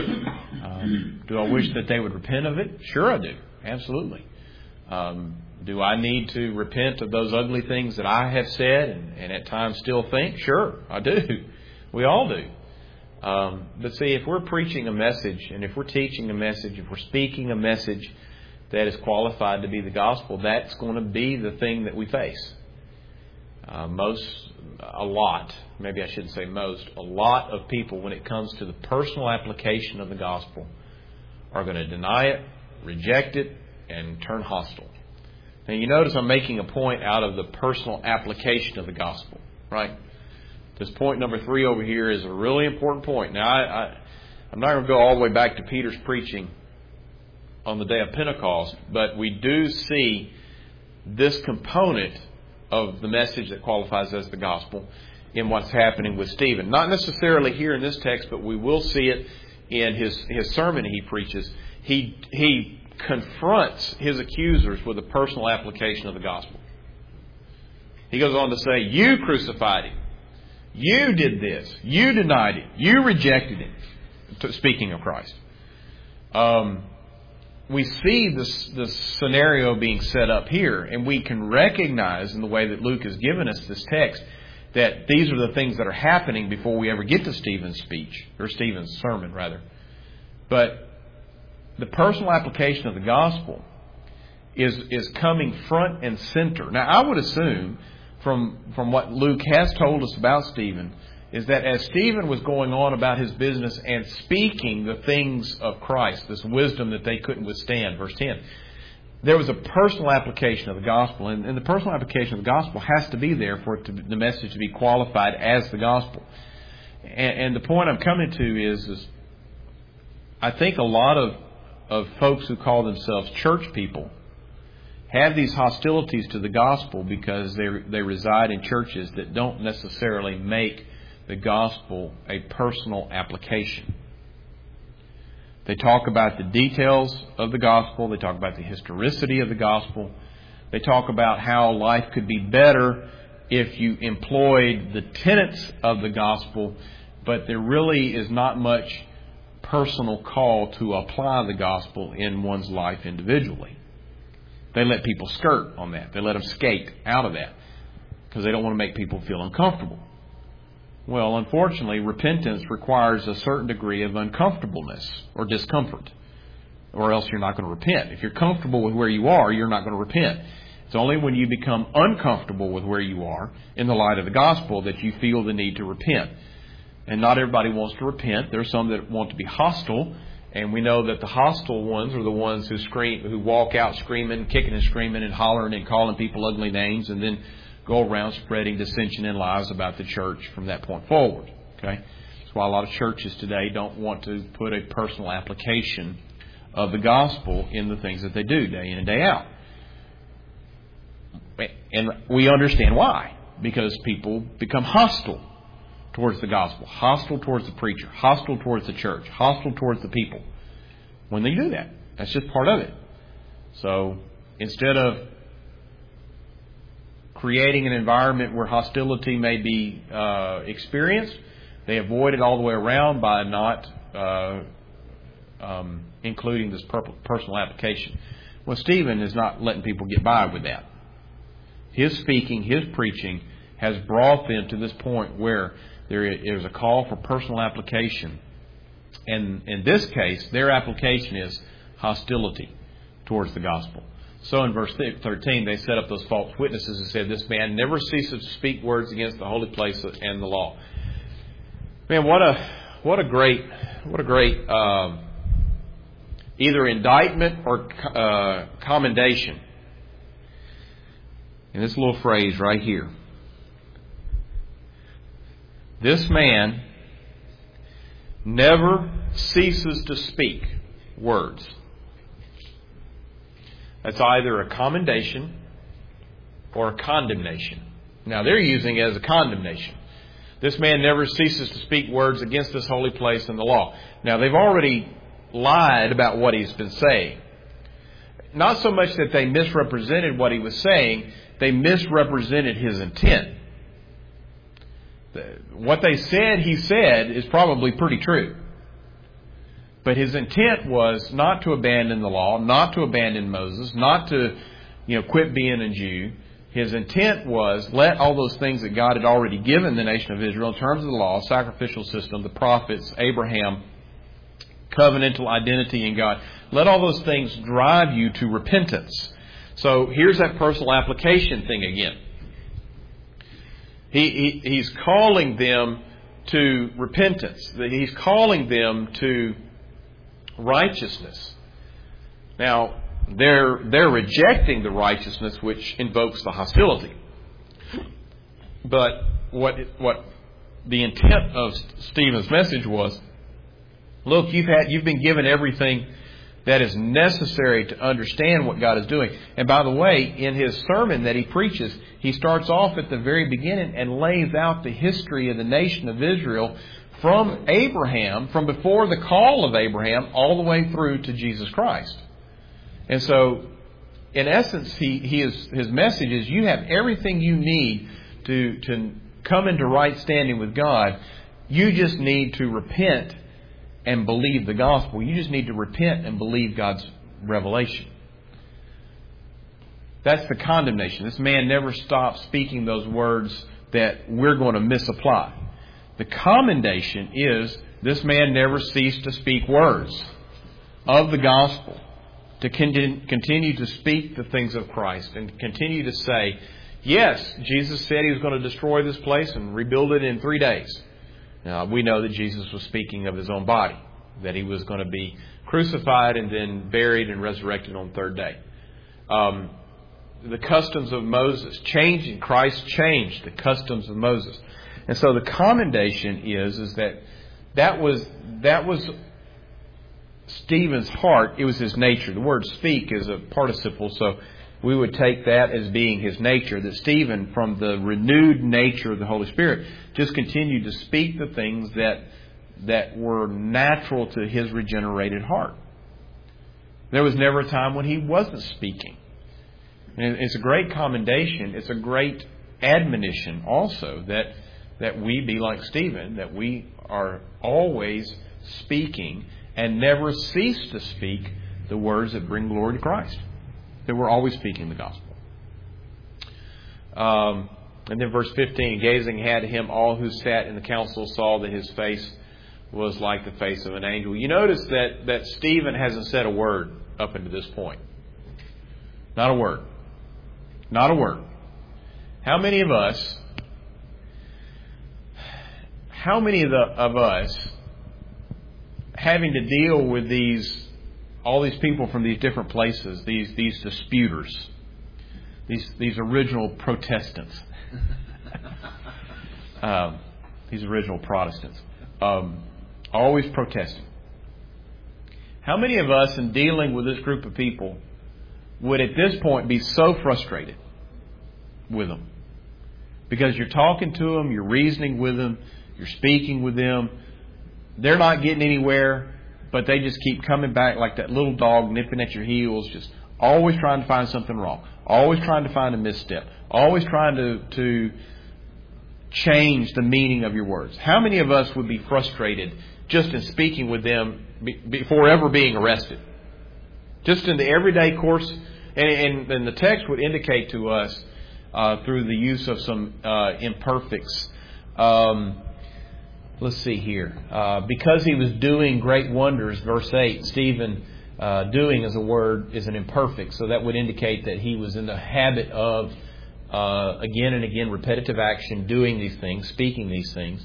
Um, do I wish that they would repent of it? Sure I do. Absolutely. Um, do I need to repent of those ugly things that I have said and, and at times still think? Sure, I do. We all do. Um, but see, if we're preaching a message and if we're teaching a message, if we're speaking a message that is qualified to be the gospel, that's going to be the thing that we face. Uh, most, a lot, maybe I shouldn't say most, a lot of people, when it comes to the personal application of the gospel, are going to deny it, reject it, and turn hostile. Now you notice I'm making a point out of the personal application of the gospel, right? This point number three over here is a really important point. Now I, I, I'm not going to go all the way back to Peter's preaching on the day of Pentecost, but we do see this component of the message that qualifies as the gospel in what's happening with Stephen. Not necessarily here in this text, but we will see it in his, his sermon he preaches. He he confronts his accusers with a personal application of the gospel. He goes on to say, you crucified him. You did this. You denied it. You rejected it. Speaking of Christ. Um, we see this, this scenario being set up here, and we can recognize in the way that Luke has given us this text that these are the things that are happening before we ever get to Stephen's speech, or Stephen's sermon, rather. But the personal application of the gospel is is coming front and center. Now, I would assume from from what Luke has told us about Stephen is that as Stephen was going on about his business and speaking the things of Christ, this wisdom that they couldn't withstand, verse ten, there was a personal application of the gospel, and, and the personal application of the gospel has to be there for it to, the message to be qualified as the gospel. And, and the point I'm coming to is, is I think a lot of, of folks who call themselves church people have these hostilities to the gospel because they they reside in churches that don't necessarily make the gospel a personal application. They talk about the details of the gospel. They talk about the historicity of the gospel. They talk about how life could be better if you employed the tenets of the gospel, but there really is not much personal call to apply the gospel in one's life individually. They let people skirt on that. They let them skate out of that because they don't want to make people feel uncomfortable. Well, unfortunately, repentance requires a certain degree of uncomfortableness or discomfort, or else you're not going to repent. If you're comfortable with where you are, you're not going to repent. It's only when you become uncomfortable with where you are in the light of the gospel that you feel the need to repent. And not everybody wants to repent. There's some that want to be hostile, and we know that the hostile ones are the ones who scream, who walk out screaming, kicking and screaming and hollering and calling people ugly names, and then go around spreading dissension and lies about the church from that point forward. Okay, that's why a lot of churches today don't want to put a personal application of the gospel in the things that they do day in and day out. And we understand why, because people become hostile towards the gospel, hostile towards the preacher, hostile towards the church, hostile towards the people. When they do that, that's just part of it. So instead of creating an environment where hostility may be uh, experienced, they avoid it all the way around by not uh, um, including this per- personal application. Well, Stephen is not letting people get by with that. His speaking, his preaching has brought them to this point where there is a call for personal application. And in this case, their application is hostility towards the gospel. So in verse thirteen, they set up those false witnesses and said, "This man never ceases to speak words against the holy place and the law." Man, what a what a great what a great uh, either indictment or uh, commendation. And this little phrase right here: "This man never ceases to speak words." That's either a commendation or a condemnation. Now, they're using it as a condemnation. This man never ceases to speak words against this holy place and the law. Now, they've already lied about what he's been saying. Not so much that they misrepresented what he was saying, they misrepresented his intent. What they said he said is probably pretty true. But his intent was not to abandon the law, not to abandon Moses, not to, you know, quit being a Jew. His intent was let all those things that God had already given the nation of Israel in terms of the law, sacrificial system, the prophets, Abraham, covenantal identity in God. Let all those things drive you to repentance. So here's that personal application thing again. He, he he's calling them to repentance. He's calling them to righteousness. Now, they're they're rejecting the righteousness which invokes the hostility. But what what the intent of Stephen's message was, look, you've had you've been given everything that is necessary to understand what God is doing. And by the way, in his sermon that he preaches, he starts off at the very beginning and lays out the history of the nation of Israel from Abraham, from before the call of Abraham, all the way through to Jesus Christ. And so, in essence, he, he is, his message is you have everything you need to, to come into right standing with God. You just need to repent and believe the gospel. You just need to repent and believe God's revelation. That's the condemnation. This man never stops speaking those words that we're going to misapply. The commendation is this man never ceased to speak words of the gospel to con- continue to speak the things of Christ and continue to say, yes, Jesus said He was going to destroy this place and rebuild it in three days. Now, we know that Jesus was speaking of His own body, that He was going to be crucified and then buried and resurrected on the third day. Um, the customs of Moses, changing, Christ changed the customs of Moses. And so the commendation is, is that that was, that was Stephen's heart. It was his nature. The word speak is a participle, so we would take that as being his nature, that Stephen, from the renewed nature of the Holy Spirit, just continued to speak the things that that were natural to his regenerated heart. There was never a time when he wasn't speaking. And it's a great commendation. It's a great admonition also that that we be like Stephen, that we are always speaking and never cease to speak the words that bring glory to Christ. That we're always speaking the gospel. Um, and then verse fifteen, gazing at him, all who sat in the council saw that his face was like the face of an angel. You notice that, that Stephen hasn't said a word up until this point. Not a word. Not a word. How many of us, how many of, the, of us having to deal with these, all these people from these different places, these these disputers, these these original Protestants, um, these original Protestants, um, always protesting. How many of us, in dealing with this group of people, would at this point be so frustrated with them? Because you're talking to them, you're reasoning with them, you're speaking with them. They're not getting anywhere, but they just keep coming back like that little dog nipping at your heels, just always trying to find something wrong, always trying to find a misstep, always trying to, to change the meaning of your words. How many of us would be frustrated just in speaking with them before ever being arrested? Just in the everyday course, and, and, and the text would indicate to us uh, through the use of some uh, imperfects. Um, let's see here. Uh, because he was doing great wonders, verse eight, Stephen, uh, doing as a word is an imperfect. So that would indicate that he was in the habit of, uh, again and again, repetitive action, doing these things, speaking these things.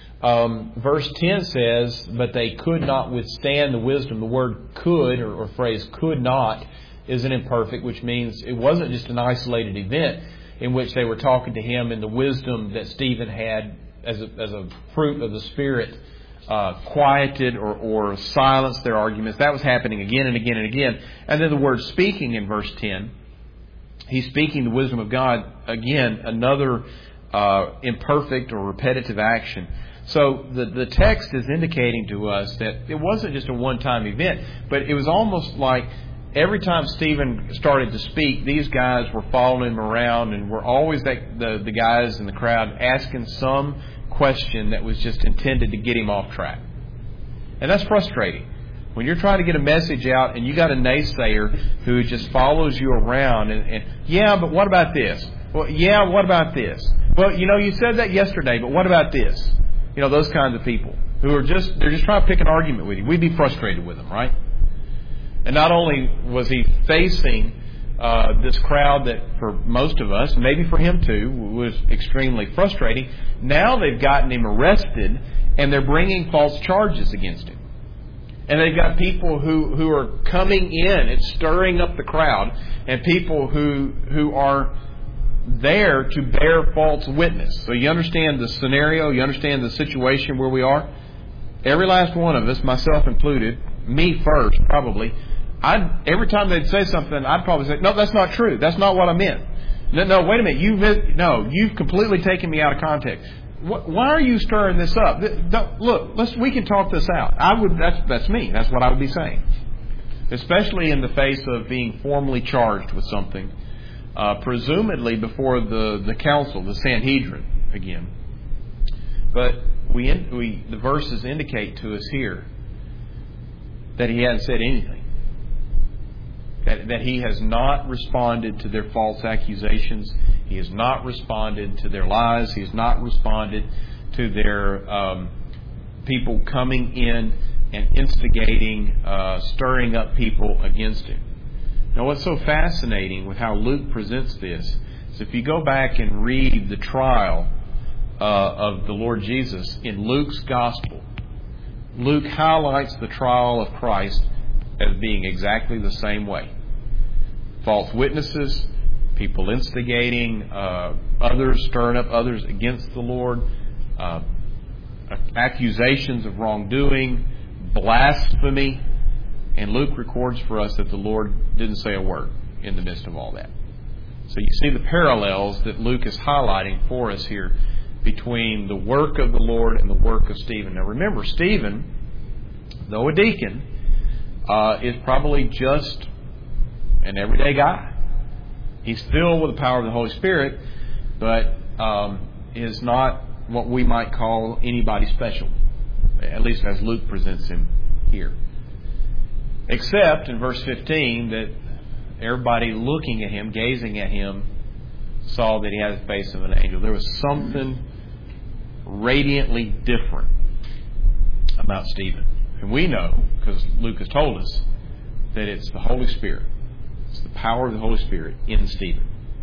Um, verse ten says, but they could not withstand the wisdom. The word could, or, or phrase could not, is an imperfect, which means it wasn't just an isolated event in which they were talking to him, and the wisdom that Stephen had as a, as a fruit of the Spirit uh, quieted or, or silenced their arguments. That was happening again and again and again. And then the word speaking in verse ten, he's speaking the wisdom of God. Again, another uh, imperfect or repetitive action. So the, the text is indicating to us that it wasn't just a one-time event, but it was almost like every time Stephen started to speak, these guys were following him around and were always that, the, the guys in the crowd asking some question that was just intended to get him off track. And that's frustrating. When you're trying to get a message out and you got a naysayer who just follows you around and, and yeah, but what about this? Well, yeah, what about this? Well, you know, you said that yesterday, but what about this? You know, those kinds of people who are just, they're just trying to pick an argument with you. We'd be frustrated with them, right? And not only was he facing uh, this crowd that for most of us, maybe for him too, was extremely frustrating, now they've gotten him arrested and they're bringing false charges against him. And they've got people who, who are coming in and stirring up the crowd, and people who who are there to bear false witness. So you understand the scenario, you understand the situation where we are. Every last one of us, myself included, me first probably, I'd, every time they'd say something, I'd probably say, no, that's not true. That's not what I meant. No, no wait a minute. You've, no, you've completely taken me out of context. Why are you stirring this up? Look, let's, we can talk this out. I would. That's, that's me. That's what I would be saying. Especially in the face of being formally charged with something. Uh, presumably before the, the council, the Sanhedrin, again. But we, we the verses indicate to us here that he hasn't said anything. That, that he has not responded to their false accusations. He has not responded to their lies. He has not responded to their um, people coming in and instigating, uh, stirring up people against him. Now, what's so fascinating with how Luke presents this is if you go back and read the trial uh, of the Lord Jesus in Luke's Gospel, Luke highlights the trial of Christ as being exactly the same way. False witnesses, people instigating, uh, others stirring up others against the Lord, uh, accusations of wrongdoing, blasphemy. And Luke records for us that the Lord didn't say a word in the midst of all that. So you see the parallels that Luke is highlighting for us here between the work of the Lord and the work of Stephen. Now remember, Stephen, though a deacon, uh, is probably just an everyday guy. He's filled with the power of the Holy Spirit, but um, is not what we might call anybody special, at least as Luke presents him here. Except in verse fifteen that everybody looking at him, gazing at him, saw that he had the face of an angel. There was something radiantly different about Stephen. And we know, because Luke has told us, that it's the Holy Spirit. It's the power of the Holy Spirit in Stephen.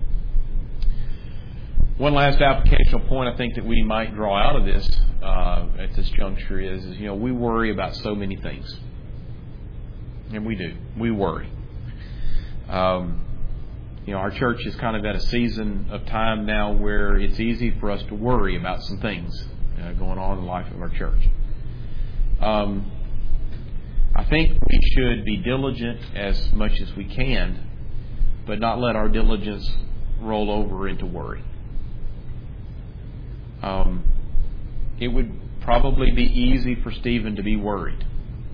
One last applicational point I think that we might draw out of this uh, at this juncture is, is, you know, we worry about so many things. And we do. We worry. Um, you know, our church is kind of at a season of time now where it's easy for us to worry about some things uh, going on in the life of our church. Um, I think we should be diligent as much as we can, but not let our diligence roll over into worry. Um, it would probably be easy for Stephen to be worried.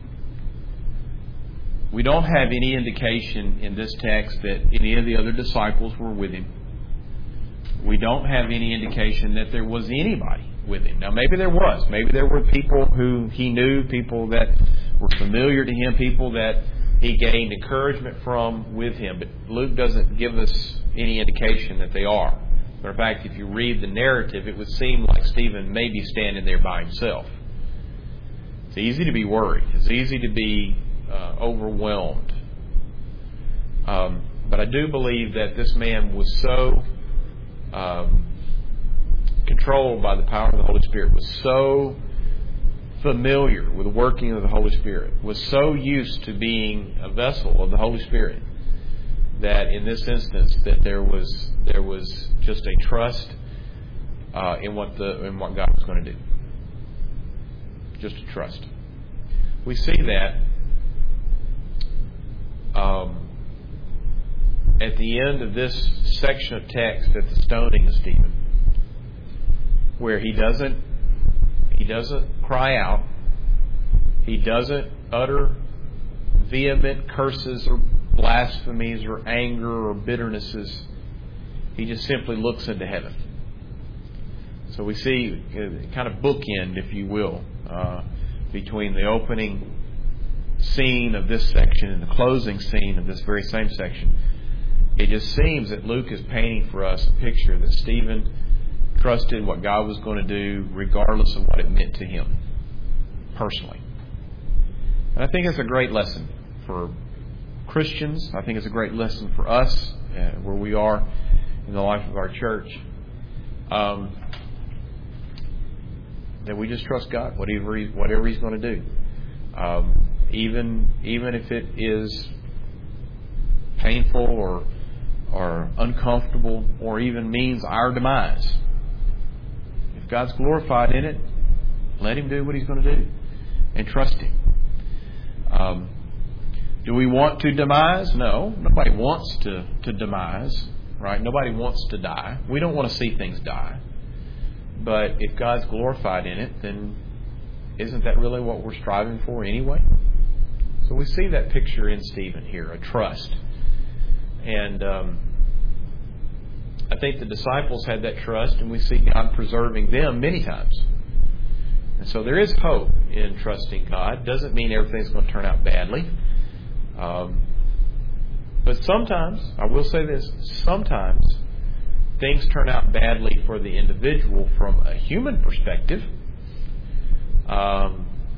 We don't have any indication in this text that any of the other disciples were with him. We don't have any indication that there was anybody with him. Now, maybe there was. Maybe there were people who he knew, people that were familiar to him, people that he gained encouragement from with him. But Luke doesn't give us any indication that they are. Matter of fact, if you read the narrative, it would seem like Stephen may be standing there by himself. It's easy to be worried. It's easy to be uh, overwhelmed. Um, but I do believe that this man was so um, controlled by the power of the Holy Spirit, was so familiar with the working of the Holy Spirit, was so used to being a vessel of the Holy Spirit, that in this instance that there was there was just a trust uh, in what the in what God was going to do. Just a trust. We see that um, at the end of this section of text at the stoning of Stephen, where he doesn't he doesn't cry out, he doesn't utter vehement curses or blasphemies or anger or bitternesses. He just simply looks into heaven. So we see a kind of bookend, if you will, uh, between the opening scene of this section and the closing scene of this very same section. It just seems that Luke is painting for us a picture that Stephen trusted what God was going to do regardless of what it meant to him personally. And I think it's a great lesson for Christians. I think it's a great lesson for us uh, where we are in the life of our church. Um, that we just trust God, whatever he, whatever He's going to do. Um, even even if it is painful or or uncomfortable or even means our demise. If God's glorified in it, let Him do what He's going to do and trust Him. Um, do we want to demise? No. Nobody wants to, to demise, right? Nobody wants to die. We don't want to see things die. But if God's glorified in it, then isn't that really what we're striving for anyway? So we see that picture in Stephen here, a trust. And um, I think the disciples had that trust, and we see God preserving them many times. And so there is hope in trusting God. Doesn't mean everything's going to turn out badly. Um, but sometimes, I will say this, sometimes things turn out badly for the individual from a human perspective. Um,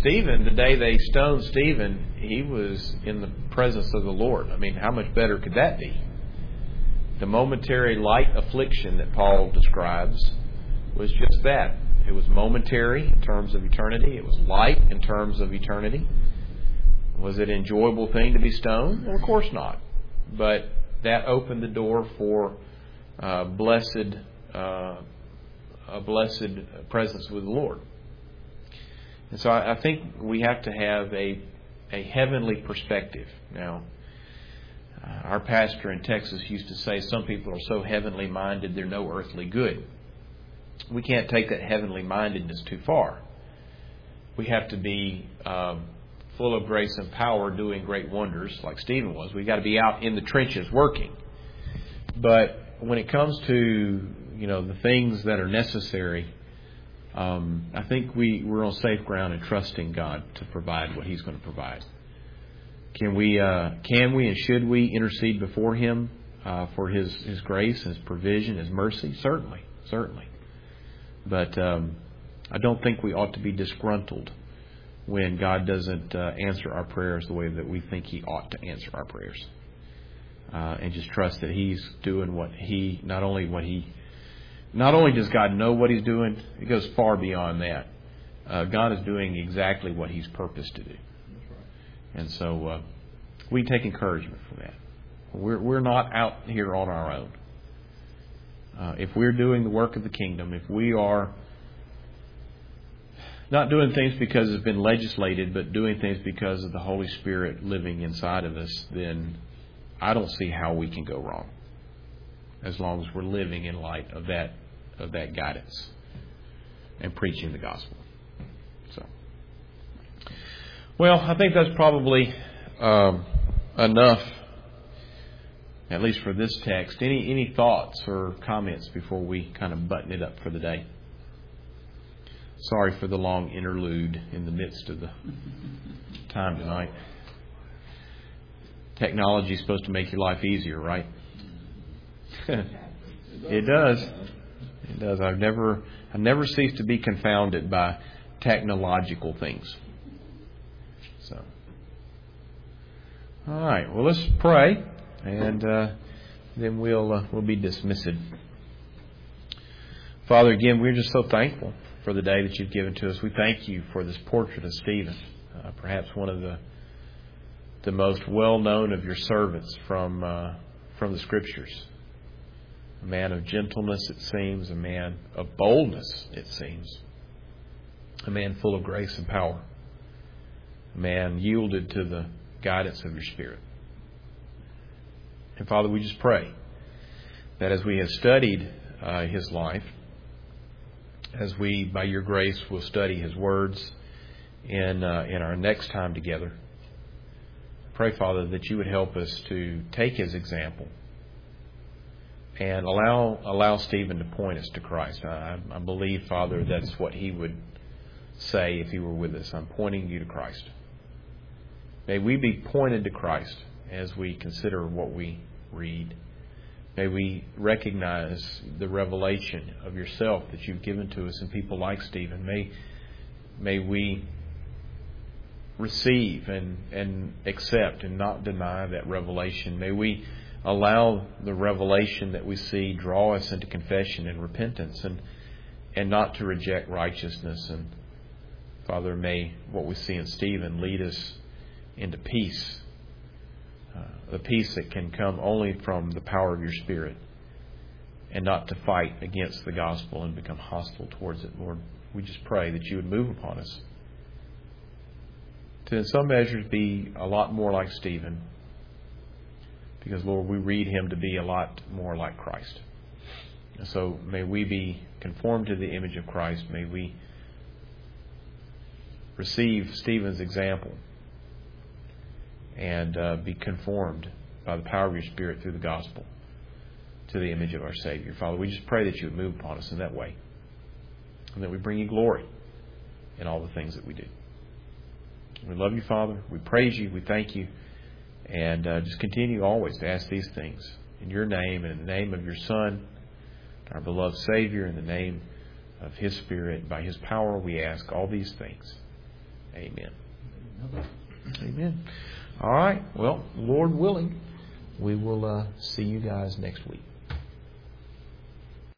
Stephen, the day they stoned Stephen, he was in the presence of the Lord. I mean, how much better could that be? The momentary light affliction that Paul describes was just that. It was momentary in terms of eternity. It was light in terms of eternity. Was it an enjoyable thing to be stoned? Well, of course not. But that opened the door for uh, blessed, uh, a blessed presence with the Lord. And so I, I think we have to have a a heavenly perspective. Now, uh, our pastor in Texas used to say, some people are so heavenly minded they're no earthly good. We can't take that heavenly mindedness too far. We have to be um, full of grace and power, doing great wonders like Stephen was. We've got to be out in the trenches working. But when it comes to, you know, the things that are necessary, um, I think we, we're on safe ground in trusting God to provide what He's going to provide. Can we, uh, can we and should we intercede before Him uh, for His, His grace, His provision, His mercy? Certainly, certainly. But um, I don't think we ought to be disgruntled when God doesn't uh, answer our prayers the way that we think He ought to answer our prayers. Uh, and just trust that He's doing what He, not only what He, not only does God know what He's doing, it goes far beyond that. Uh, God is doing exactly what He's purposed to do. And so uh, we take encouragement from that. We're, we're not out here on our own. Uh, if we're doing the work of the kingdom, if we are not doing things because it's been legislated, but doing things because of the Holy Spirit living inside of us, then I don't see how we can go wrong, as long as we're living in light of that of that guidance and preaching the gospel. So, well, I think that's probably um, enough, at least for this text. Any any thoughts or comments before we kind of button it up for the day? Sorry for the long interlude in the midst of the time tonight. Technology is supposed to make your life easier, right? It does. It does. I've never, I've never ceased to be confounded by technological things. So, all right. Well, let's pray, and uh, then we'll uh, we'll be dismissed. Father, again, we're just so thankful for the day that you've given to us. We thank you for this portrait of Stephen, uh, perhaps one of the the most well-known of your servants from uh, from the Scriptures. A man of gentleness, it seems. A man of boldness, it seems. A man full of grace and power. A man yielded to the guidance of your Spirit. And Father, we just pray that as we have studied uh, his life, as we, by your grace, will study his words in uh, in our next time together, pray, Father, that you would help us to take his example and allow allow Stephen to point us to Christ. I, I believe, Father, that's what he would say if he were with us. I'm pointing you to Christ. May we be pointed to Christ as we consider what we read. May we recognize the revelation of yourself that you've given to us in people like Stephen. May, may we receive and, and accept and not deny that revelation. May we allow the revelation that we see draw us into confession and repentance, and and not to reject righteousness. And Father, may what we see in Stephen lead us into peace. Uh, the peace that can come only from the power of your Spirit, and not to fight against the gospel and become hostile towards it. Lord, we just pray that you would move upon us to, in some measures, be a lot more like Stephen, because, Lord, we read him to be a lot more like Christ. And so may we be conformed to the image of Christ. May we receive Stephen's example and uh, be conformed by the power of your Spirit through the gospel to the image of our Savior. Father, we just pray that you would move upon us in that way, and that we bring you glory in all the things that we do. We love you, Father. We praise you. We thank you. And uh, just continue always to ask these things in your name and in the name of your Son, our beloved Savior, in the name of his Spirit. By his power we ask all these things. Amen. Amen. All right. Well, Lord willing, we will uh, see you guys next week.